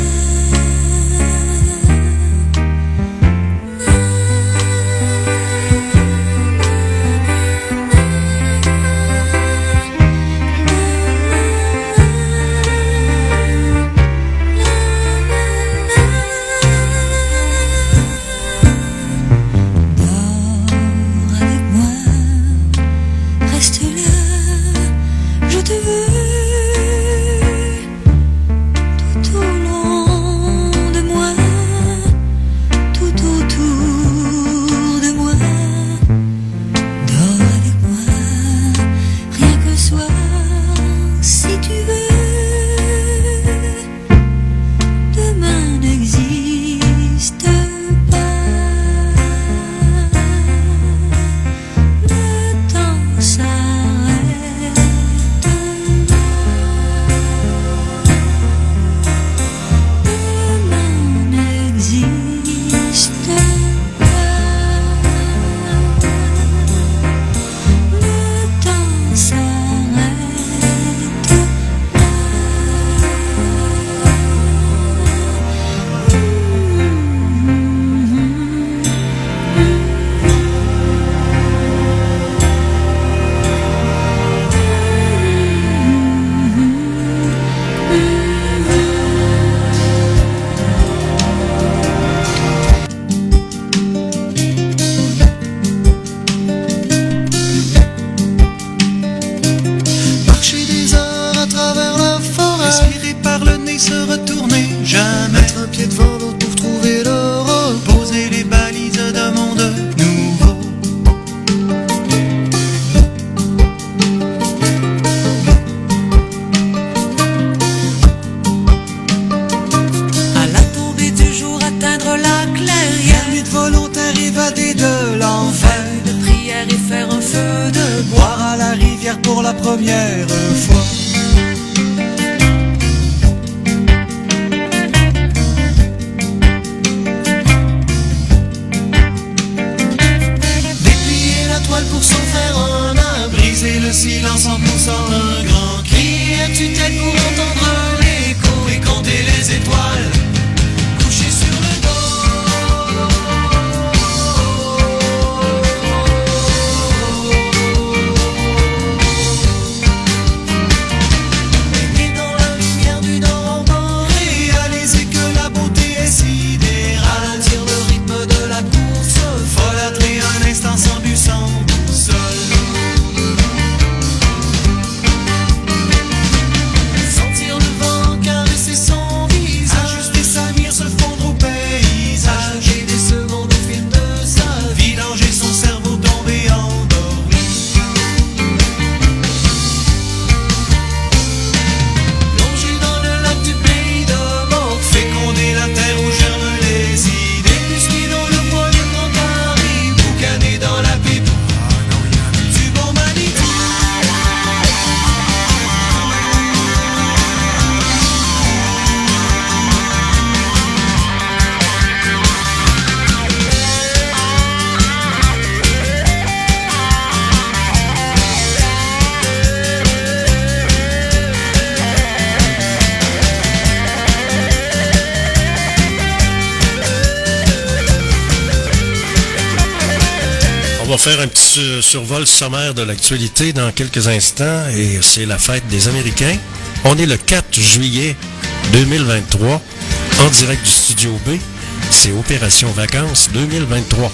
va faire un petit survol sommaire de l'actualité dans quelques instants et c'est la fête des Américains. On est le 4 juillet 2023 en direct du Studio B. C'est Opération Vacances 2023.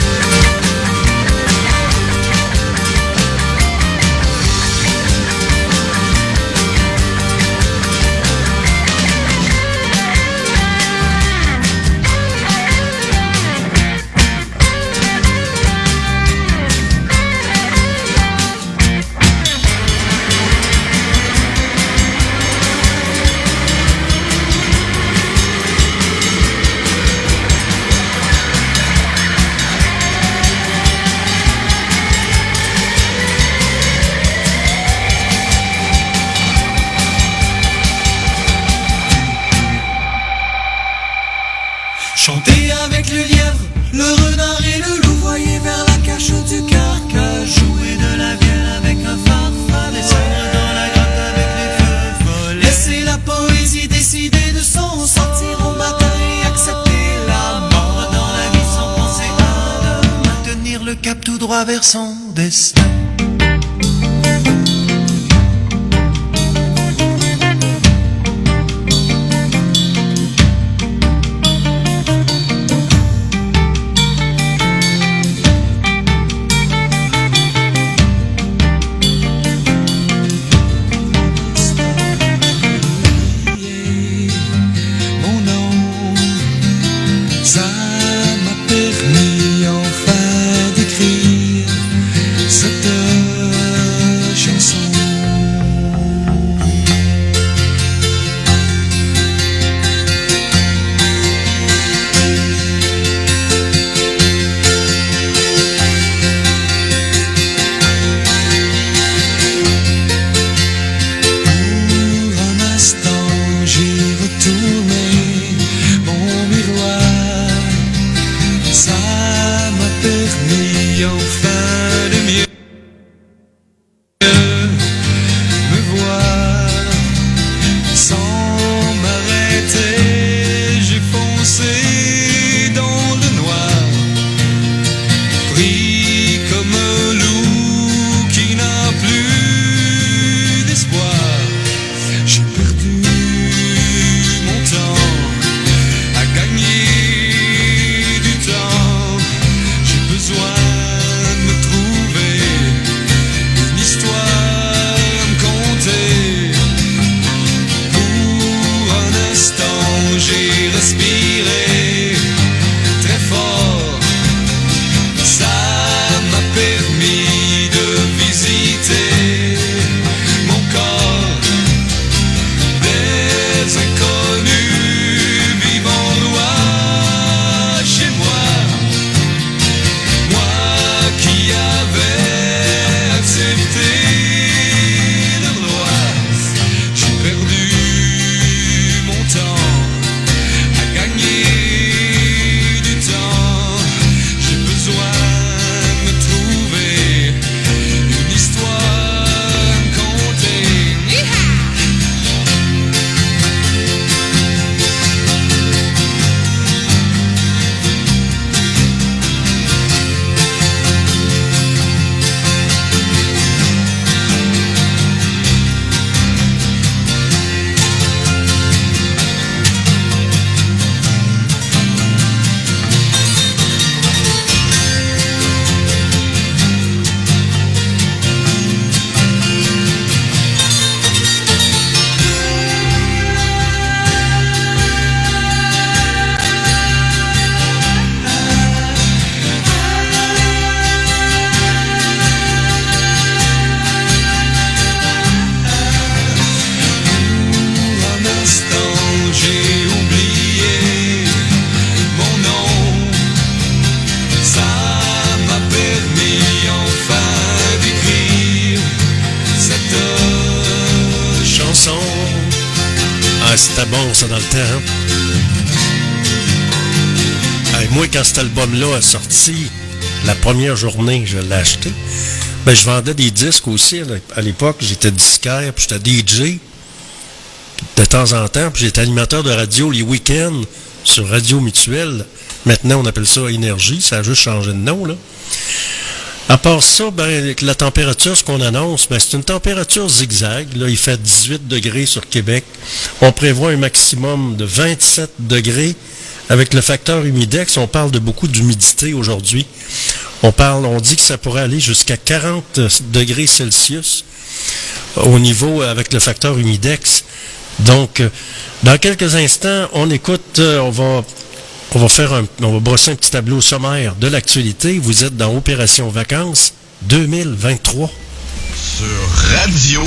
Chantez avec le lièvre, le renard et le loup, voyez vers la cache du carcage. Jouez de la vielle avec un farfare, descendre dans la grotte avec les feux follets. Laissez la poésie décider de son sortir au matin et accepter la mort dans la vie sans penser à demain. Maintenir le cap tout droit vers son destin. C'était bon, ça, dans le temps. Hein? Hey, moi, quand cet album-là est sorti, la première journée, je l'ai acheté. Ben, je vendais des disques aussi. À l'époque, j'étais disquaire, puis j'étais DJ. De temps en temps, puis j'étais animateur de radio les week-ends sur Radio Mutuelle. Maintenant, on appelle ça Énergie. Ça a juste changé de nom, là. À part ça, ben, la température, ce qu'on annonce, ben, c'est une température zigzag. Là, il fait 18 degrés sur Québec. On prévoit un maximum de 27 degrés. Avec le facteur humidex, on parle de beaucoup d'humidité aujourd'hui. On dit que ça pourrait aller jusqu'à 40 degrés Celsius au niveau avec le facteur humidex. Donc, dans quelques instants, on écoute, on va brosser un petit tableau sommaire de l'actualité. Vous êtes dans Opération Vacances 2023. Sur radio.fiatlox.tk.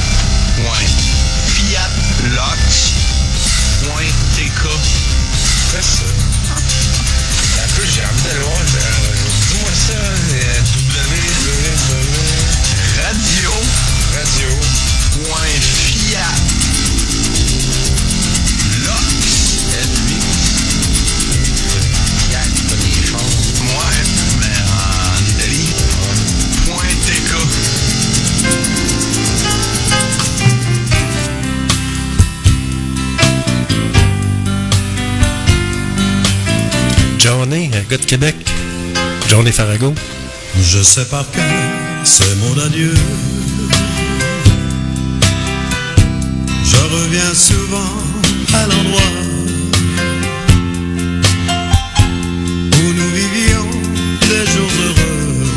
C'est ça. Un peu, j'ai envie d'aller voir. Dis-moi ça. Johnny, un gars de Québec. Johnny Farago. Je sais par cœur ces mots d'adieu. Je reviens souvent à l'endroit où nous vivions des jours heureux.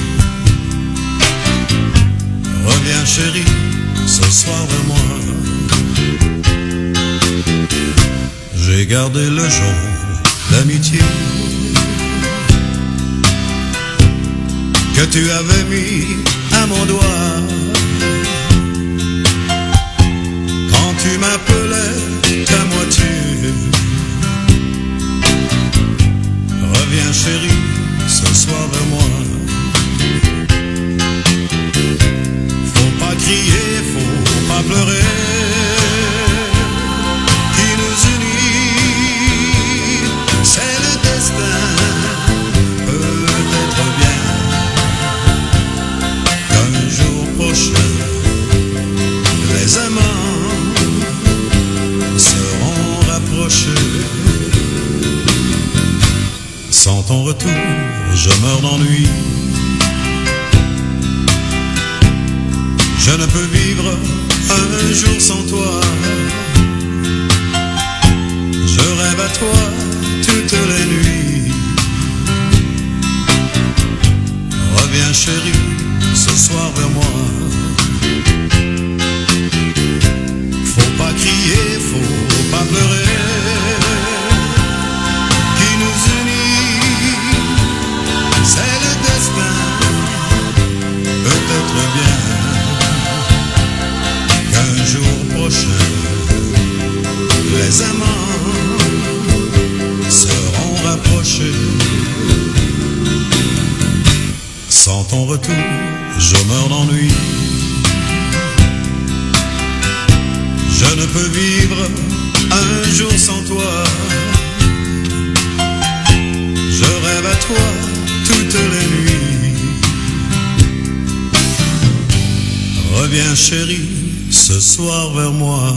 Reviens chérie, ce soir vers moi. J'ai gardé le jonc d'amitié que tu avais mis à mon doigt quand tu m'appelais ta moitié. Reviens chérie, ce soir vers moi. Faut pas crier, faut pas pleurer. Les amants seront rapprochés. Sans ton retour, je meurs d'ennui. Je ne peux vivre un jour sans toi. Je rêve à toi toutes les nuits. Reviens chérie, ce soir vers moi. Faut pas crier, faut pas pleurer. Qui nous unit, c'est le destin. Peut-être bien qu'un jour prochain, les amants seront rapprochés. Sans ton retour, je meurs d'ennui. Je ne peux vivre un jour sans toi. Je rêve à toi toutes les nuits. Reviens chérie, ce soir vers moi.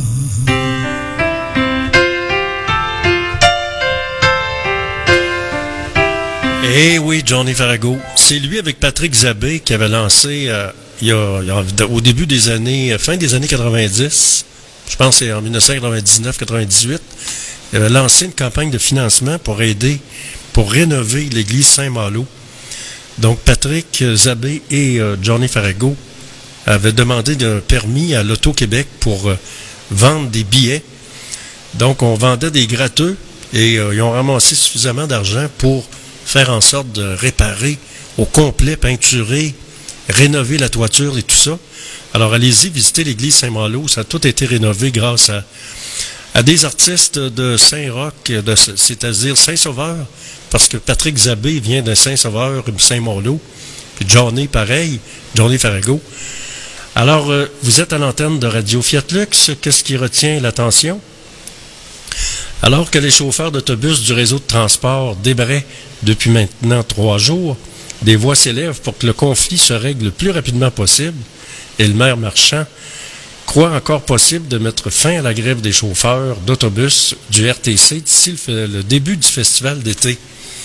Eh oui, Johnny Farago. C'est lui avec Patrick Zabé qui avait lancé au début des années, fin des années 90, je pense que c'est en 1999-98, il avait lancé une campagne de financement pour rénover l'église Saint-Malo. Donc Patrick Zabé et Johnny Farago avaient demandé un permis à l'Auto-Québec pour vendre des billets. Donc on vendait des gratteux et ils ont ramassé suffisamment d'argent pour faire en sorte de réparer au complet, peinturer, rénover la toiture et tout ça. Alors allez-y visiter l'église Saint-Malo, ça a tout été rénové grâce à des artistes de Saint-Roch, c'est-à-dire Saint-Sauveur, parce que Patrick Zabé vient de Saint-Sauveur, Saint-Malo, puis Johnny pareil, Johnny Farago. Alors, vous êtes à l'antenne de Radio Fiatlux, qu'est-ce qui retient l'attention? Alors que les chauffeurs d'autobus du réseau de transport débraient depuis maintenant 3 jours, des voix s'élèvent pour que le conflit se règle le plus rapidement possible, et le maire Marchand croit encore possible de mettre fin à la grève des chauffeurs d'autobus du RTC d'ici le début du festival d'été.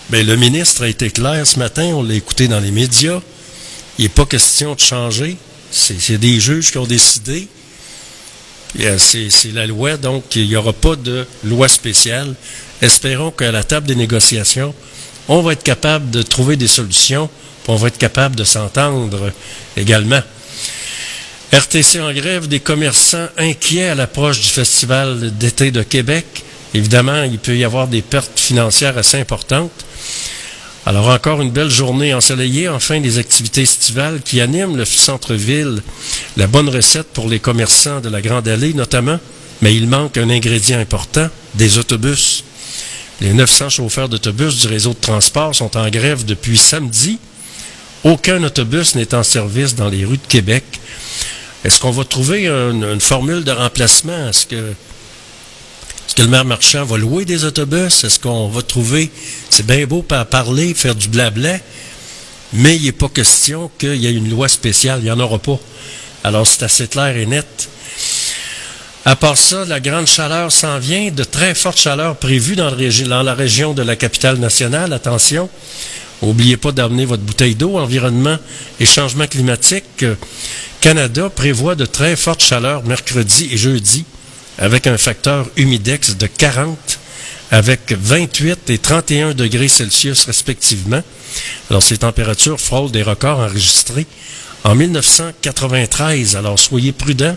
Bien, le ministre a été clair ce matin, on l'a écouté dans les médias. Il n'est pas question de changer. C'est des juges qui ont décidé. C'est la loi, donc il n'y aura pas de loi spéciale. Espérons qu'à la table des négociations, on va être capable de trouver des solutions, puis on va être capable de s'entendre également. RTC en grève, des commerçants inquiets à l'approche du Festival d'été de Québec. Évidemment, il peut y avoir des pertes financières assez importantes. Alors, encore une belle journée ensoleillée, enfin des activités estivales qui animent le centre-ville. La bonne recette pour les commerçants de la Grande Allée, notamment, mais il manque un ingrédient important, des autobus. Les 900 chauffeurs d'autobus du réseau de transport sont en grève depuis samedi. Aucun autobus n'est en service dans les rues de Québec. Est-ce qu'on va trouver une formule de remplacement? Est-ce que le maire Marchand va louer des autobus? Est-ce qu'on va trouver... C'est bien beau parler, faire du blabla, mais il n'est pas question qu'il y ait une loi spéciale. Il n'y en aura pas. Alors, c'est assez clair et net. À part ça, la grande chaleur s'en vient. De très fortes chaleurs prévues dans la région de la capitale nationale. Attention, n'oubliez pas d'amener votre bouteille d'eau. Environnement et changement climatique. Canada prévoit de très fortes chaleurs mercredi et jeudi, avec un facteur humidex de 40, avec 28 et 31 degrés Celsius respectivement. Alors, ces températures frôlent des records enregistrés en 1993. Alors, soyez prudents.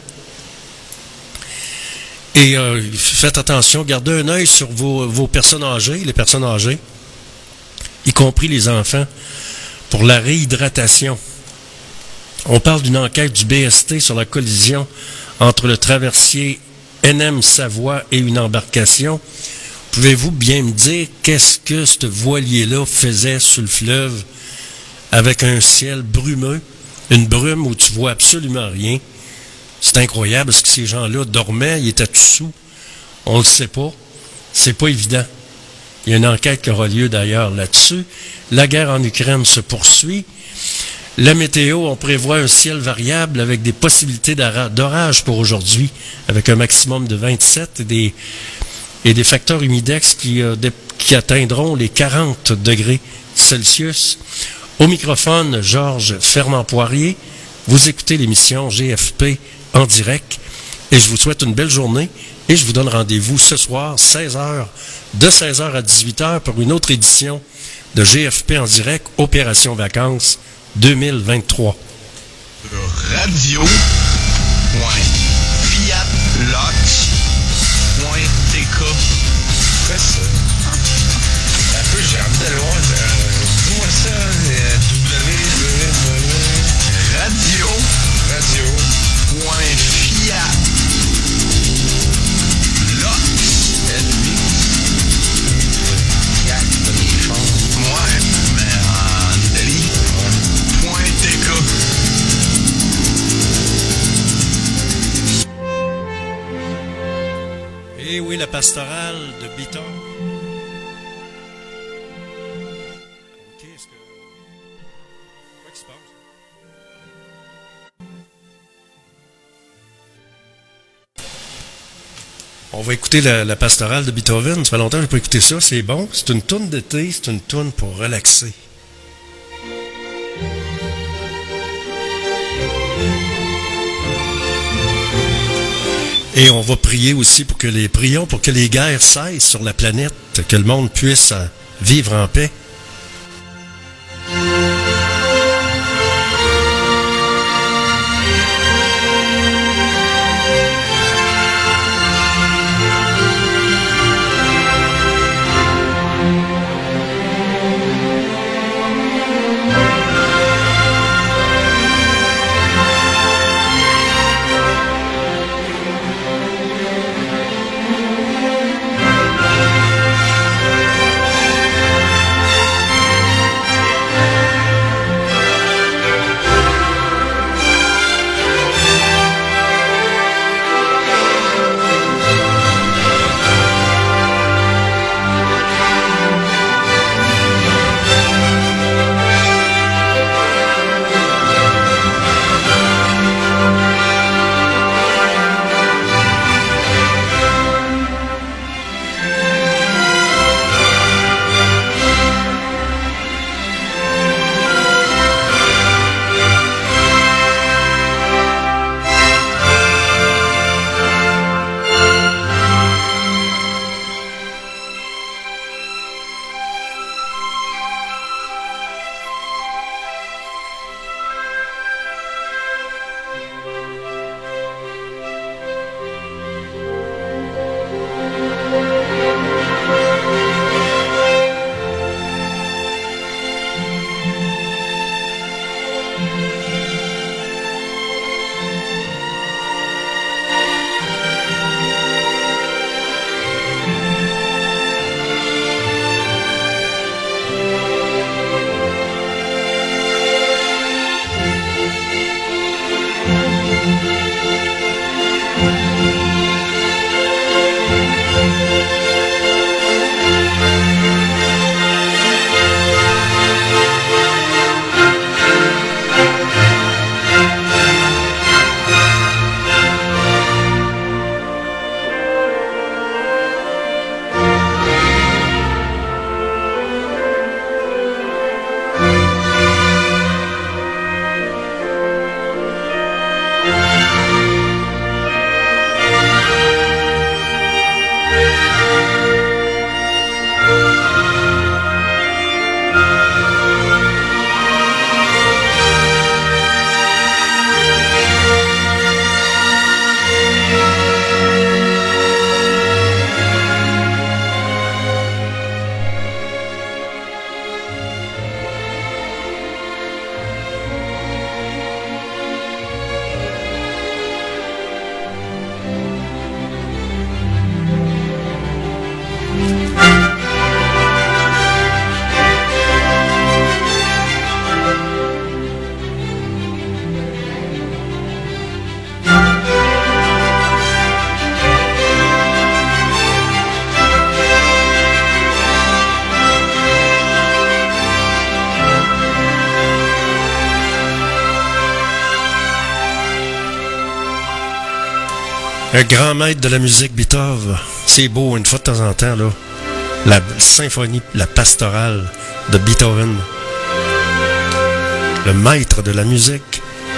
Et faites attention, gardez un œil sur vos personnes âgées, les personnes âgées, y compris les enfants, pour la réhydratation. On parle d'une enquête du BST sur la collision entre le traversier NM Savoie et une embarcation. Pouvez-vous bien me dire qu'est-ce que ce voilier-là faisait sur le fleuve avec un ciel brumeux, une brume où tu vois absolument rien? C'est incroyable. Est-ce que ces gens-là dormaient? Ils étaient tous sous? On le sait pas. C'est pas évident. Il y a une enquête qui aura lieu d'ailleurs là-dessus. La guerre en Ukraine se poursuit. La météo, on prévoit un ciel variable avec des possibilités d'orage pour aujourd'hui, avec un maximum de 27 et des facteurs humidex qui atteindront les 40 degrés Celsius. Au microphone, Georges Fernand-Poirier. Vous écoutez l'émission GFP en direct et je vous souhaite une belle journée et je vous donne rendez-vous ce soir, 16h, de 16h à 18h pour une autre édition de GFP en direct, Opération Vacances 2023. Radio.fiatlox.tk. Fais ça. Un peu, j'ai hâte de le voir. Dis-moi ça. Et oui, la pastorale de Biton. OK, est-ce que... Quoi qui se passe? On va écouter la pastorale de Beethoven. Ça fait longtemps que je n'ai pas écouté ça. C'est bon. C'est une toune d'été. C'est une toune pour relaxer. Et on va prier aussi prions pour que les guerres cessent sur la planète, que le monde puisse vivre en paix. Un grand maître de la musique, Beethoven. C'est beau, une fois de temps en temps, là. La symphonie, la pastorale de Beethoven. Le maître de la musique.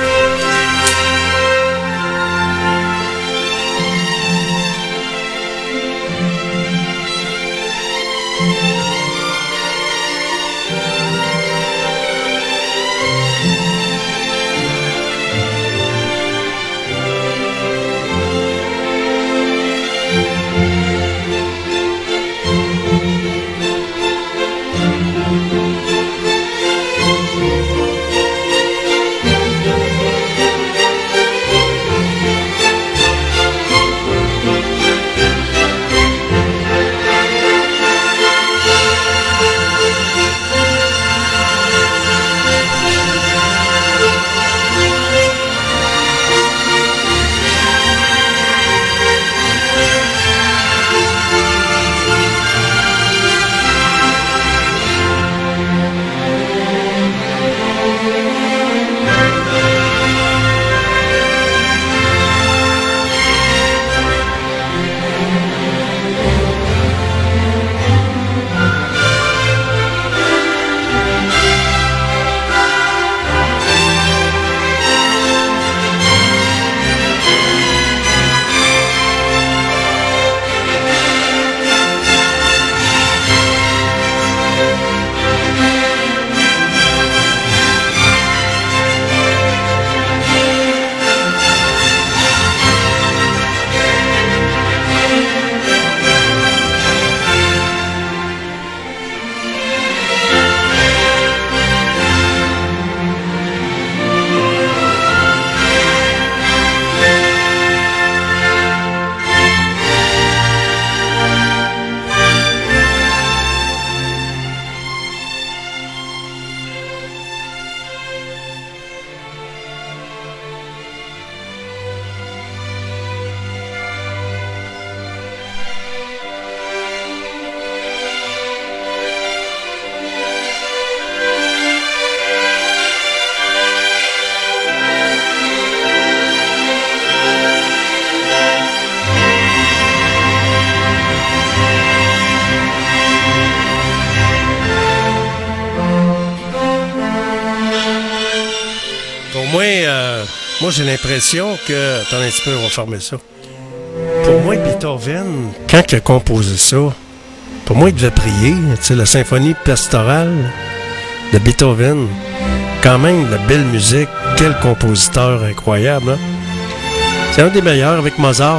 Moi, j'ai l'impression que... Attendez un petit peu, on va fermer ça. Pour moi, Beethoven, quand il a composé ça, pour moi, il devait prier. Tu sais, la symphonie pastorale de Beethoven, quand même, de belle musique. Quel compositeur incroyable, hein? C'est un des meilleurs avec Mozart.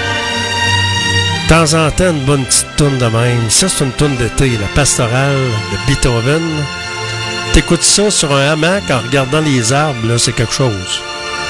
De temps en temps, une bonne petite toune de même. Ça, c'est une toune d'été, la pastorale de Beethoven. T'écoutes ça sur un hamac en regardant les arbres, là, c'est quelque chose.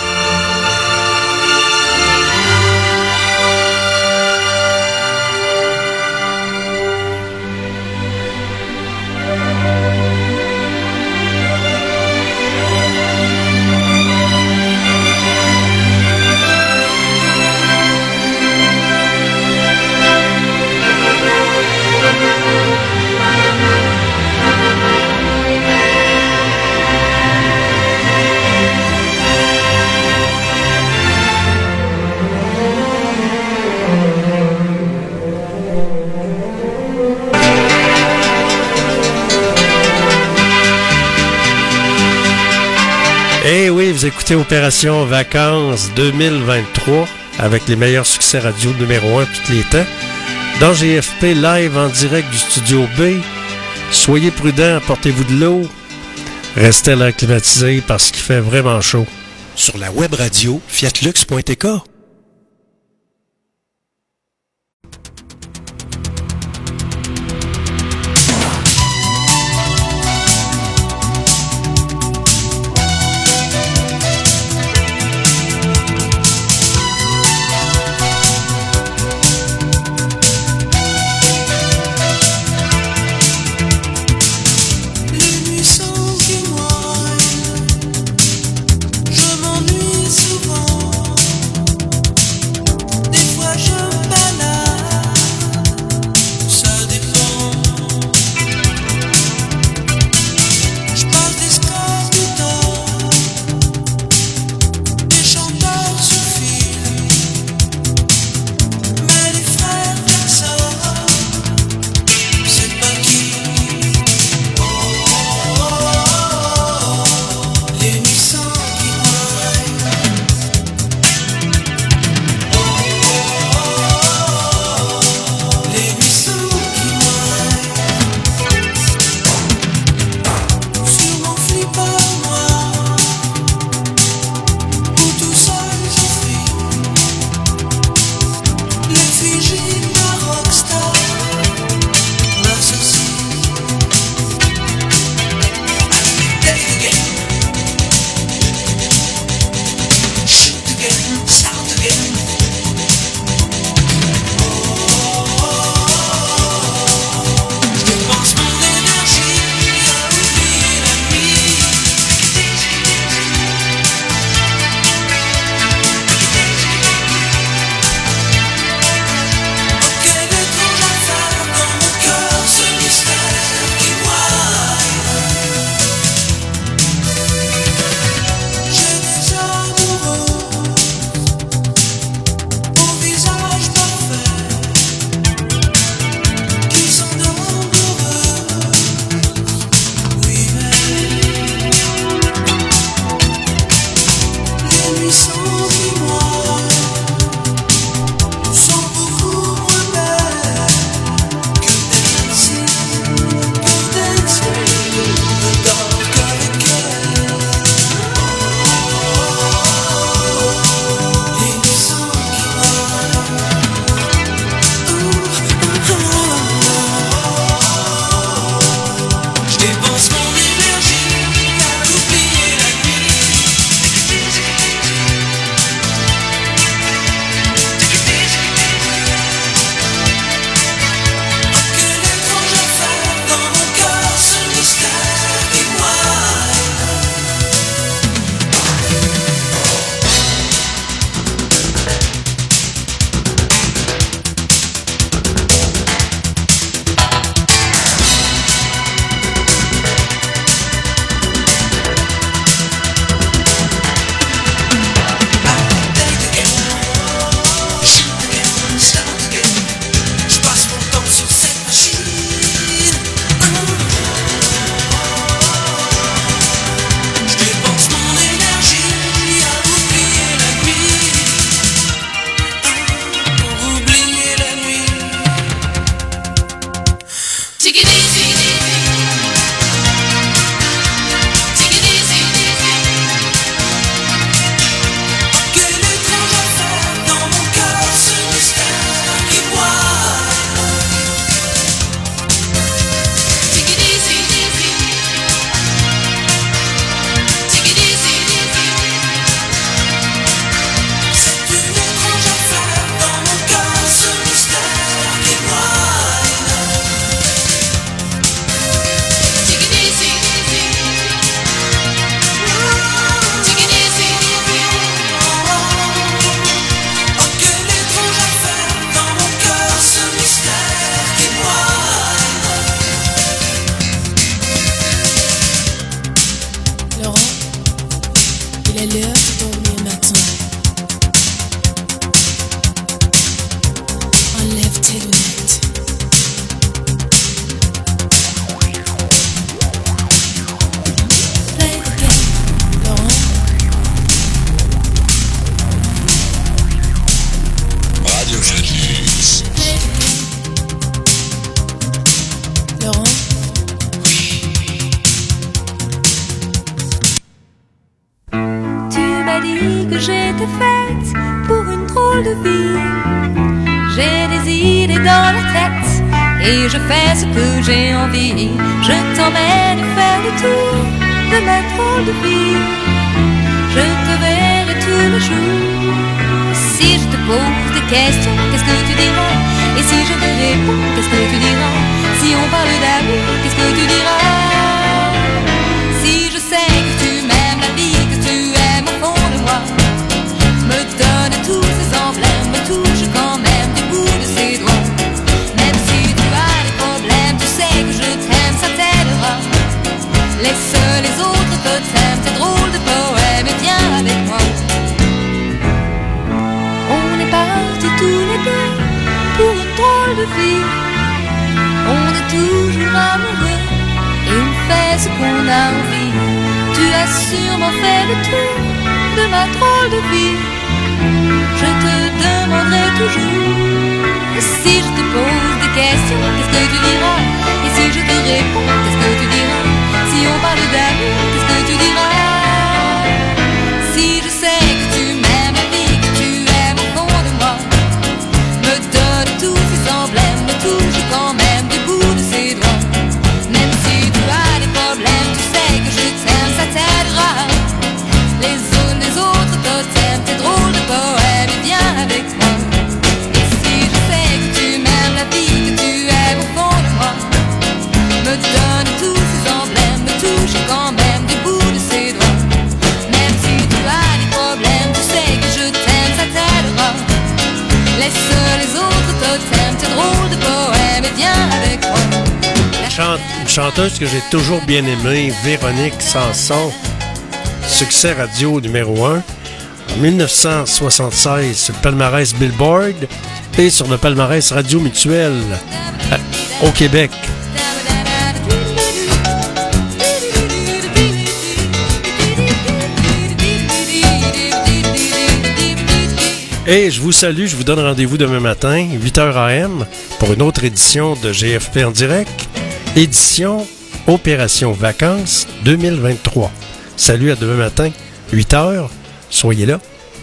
Eh oui, vous écoutez Opération Vacances 2023 avec les meilleurs succès radio numéro 1 tous les temps. Dans GFP live en direct du Studio B. Soyez prudents, apportez-vous de l'eau. Restez à l'air climatisé parce qu'il fait vraiment chaud. Sur la web radio fiatlux.tk. Je m'ennuie souvent. Take it easy. Take it easy. Quel étrange affaire dans mon cœur, ce mystère qui boit. Take it easy. Take it easy. C'est une étrange affaire dans mon cœur, ce mystère qui boit. Take it easy. Take it easy. Oh, quelle étrange affaire dans mon cœur, ce mystère qui boit. Laurent, il est l'heure de dormir maintenant. Enlève tes lunettes. Play the game, Laurent. Radio Félix. Play the game. Laurent. Tu m'as dit que j'étais faite pour une drôle de vie. J'ai des idées dans la tête et je fais ce que j'ai envie. Je t'emmène faire le tour de ma drôle de vie. Je te verrai tous les jours. Si je te pose des questions, qu'est-ce que tu diras? Et si je te réponds, qu'est-ce que tu diras? Si on parle d'amour, qu'est-ce que tu diras? Si je sais que tu m'aimes la vie, que tu aimes au fond de moi, me donne tous ces emblèmes, me touche quand même du bout de ses doigts. Même si tu as des problèmes, tu sais que je t'aime, ça t'aidera. Laisse les autres te t'aiment, tes drôles de poèmes, et viens avec moi. On est partis tous les deux pour une drôle de vie. On est toujours amoureux et on fait ce qu'on a envie. Tu as sûrement fait le tour de ma drôle de vie. Je te demanderai toujours. Si je te pose des questions, qu'est-ce que tu diras? Et si je te réponds, qu'est-ce que tu diras? Si on parle d'amour, qu'est-ce que tu diras? Si je sais que tu m'aimes la vie, que tu aimes au fond de moi, me donne tous ces emblèmes, me touche quand même du bout de ses doigts. Même si tu as des problèmes, tu sais que je t'aime, ça t'aidera. Les autres t'aiment, tes drôles de poèmes, et viens avec moi. Et si je sais que tu m'aimes la vie, que tu aimes au fond de moi, me donne tous ces emblèmes, me touche quand même du bout de ses doigts. Même si tu as des problèmes, tu sais que je t'aime, ça t'aidera. Laisse les autres t'aiment, tes drôles de poèmes, et viens avec moi. Une chanteuse que j'ai toujours bien aimée, Véronique Sanson, succès radio numéro 1, en 1976 sur le palmarès Billboard et sur le palmarès Radio Mutuelle au Québec. Et je vous salue, je vous donne rendez-vous demain matin, 8h AM, pour une autre édition de GFP en direct, édition Opération Vacances 2023. Salut, à demain matin, 8h, soyez là.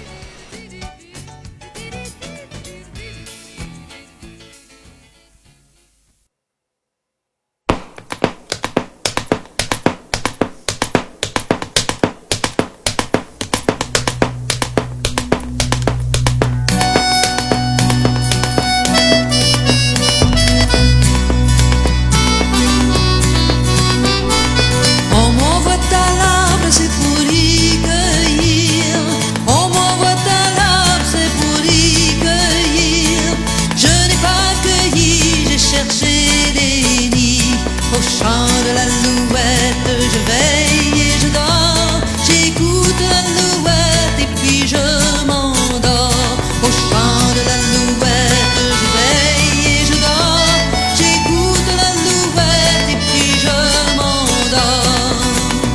On m'envoie à l'arbre, c'est pour y cueillir. On m'envoie à l'arbre, c'est pour y cueillir. Je n'ai pas cueilli, j'ai cherché des nids. Au chant de l'alouette, je veille et je dors. J'écoute l'alouette et puis je m'endors. Au chant de l'alouette, je veille et je dors. J'écoute l'alouette et puis je m'endors.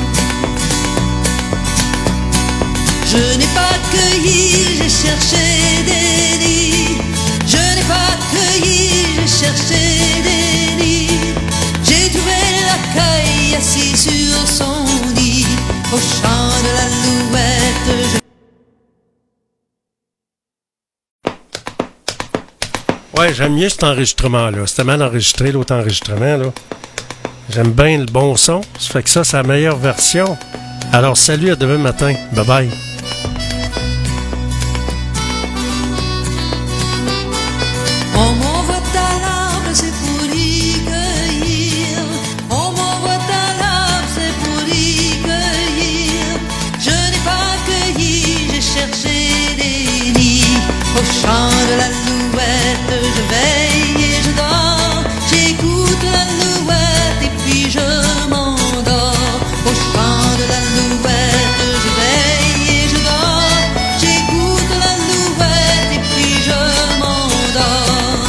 Je n'ai pas cueilli, j'ai cherché des nids. Je n'ai pas cueilli, j'ai cherché des nids. chant de l'alouette. Ouais, j'aime mieux cet enregistrement-là. C'était mal enregistré, l'autre enregistrement, là. J'aime bien le bon son. Ça fait que ça, c'est la meilleure version. Alors, salut, à demain matin. Bye-bye. On m'envoie ta larme, c'est pour y cueillir. On m'envoie ta larme, c'est pour y cueillir. Je n'ai pas cueilli, j'ai cherché des nids. Au chant de l'alouette, je veille et je dors. J'écoute l'alouette et puis je m'endors. Au chant de l'alouette, je veille et je dors. J'écoute l'alouette et puis je m'endors.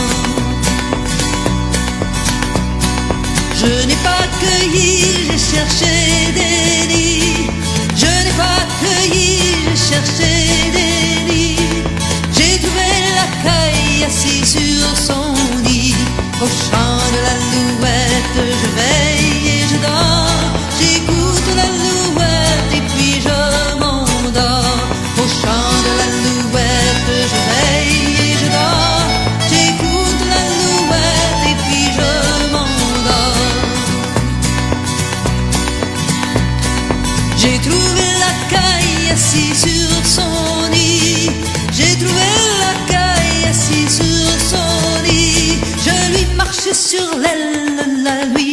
Je n'ai pas cueilli, j'ai cherché des nids. Je n'ai pas cueilli, j'ai cherché des nids. J'ai trouvé la caille assise sur son lit. Au chant de l'alouette, je veille et je dors. J'écoute l'alouette et puis je m'endors. Au chant de l'alouette, je veille et je dors. J'écoute l'alouette et puis je m'endors. J'ai trouvé la caille assise sur son lit. J'ai trouvé la caille assise sur son lit. Je lui marchais sur l'aile, la lui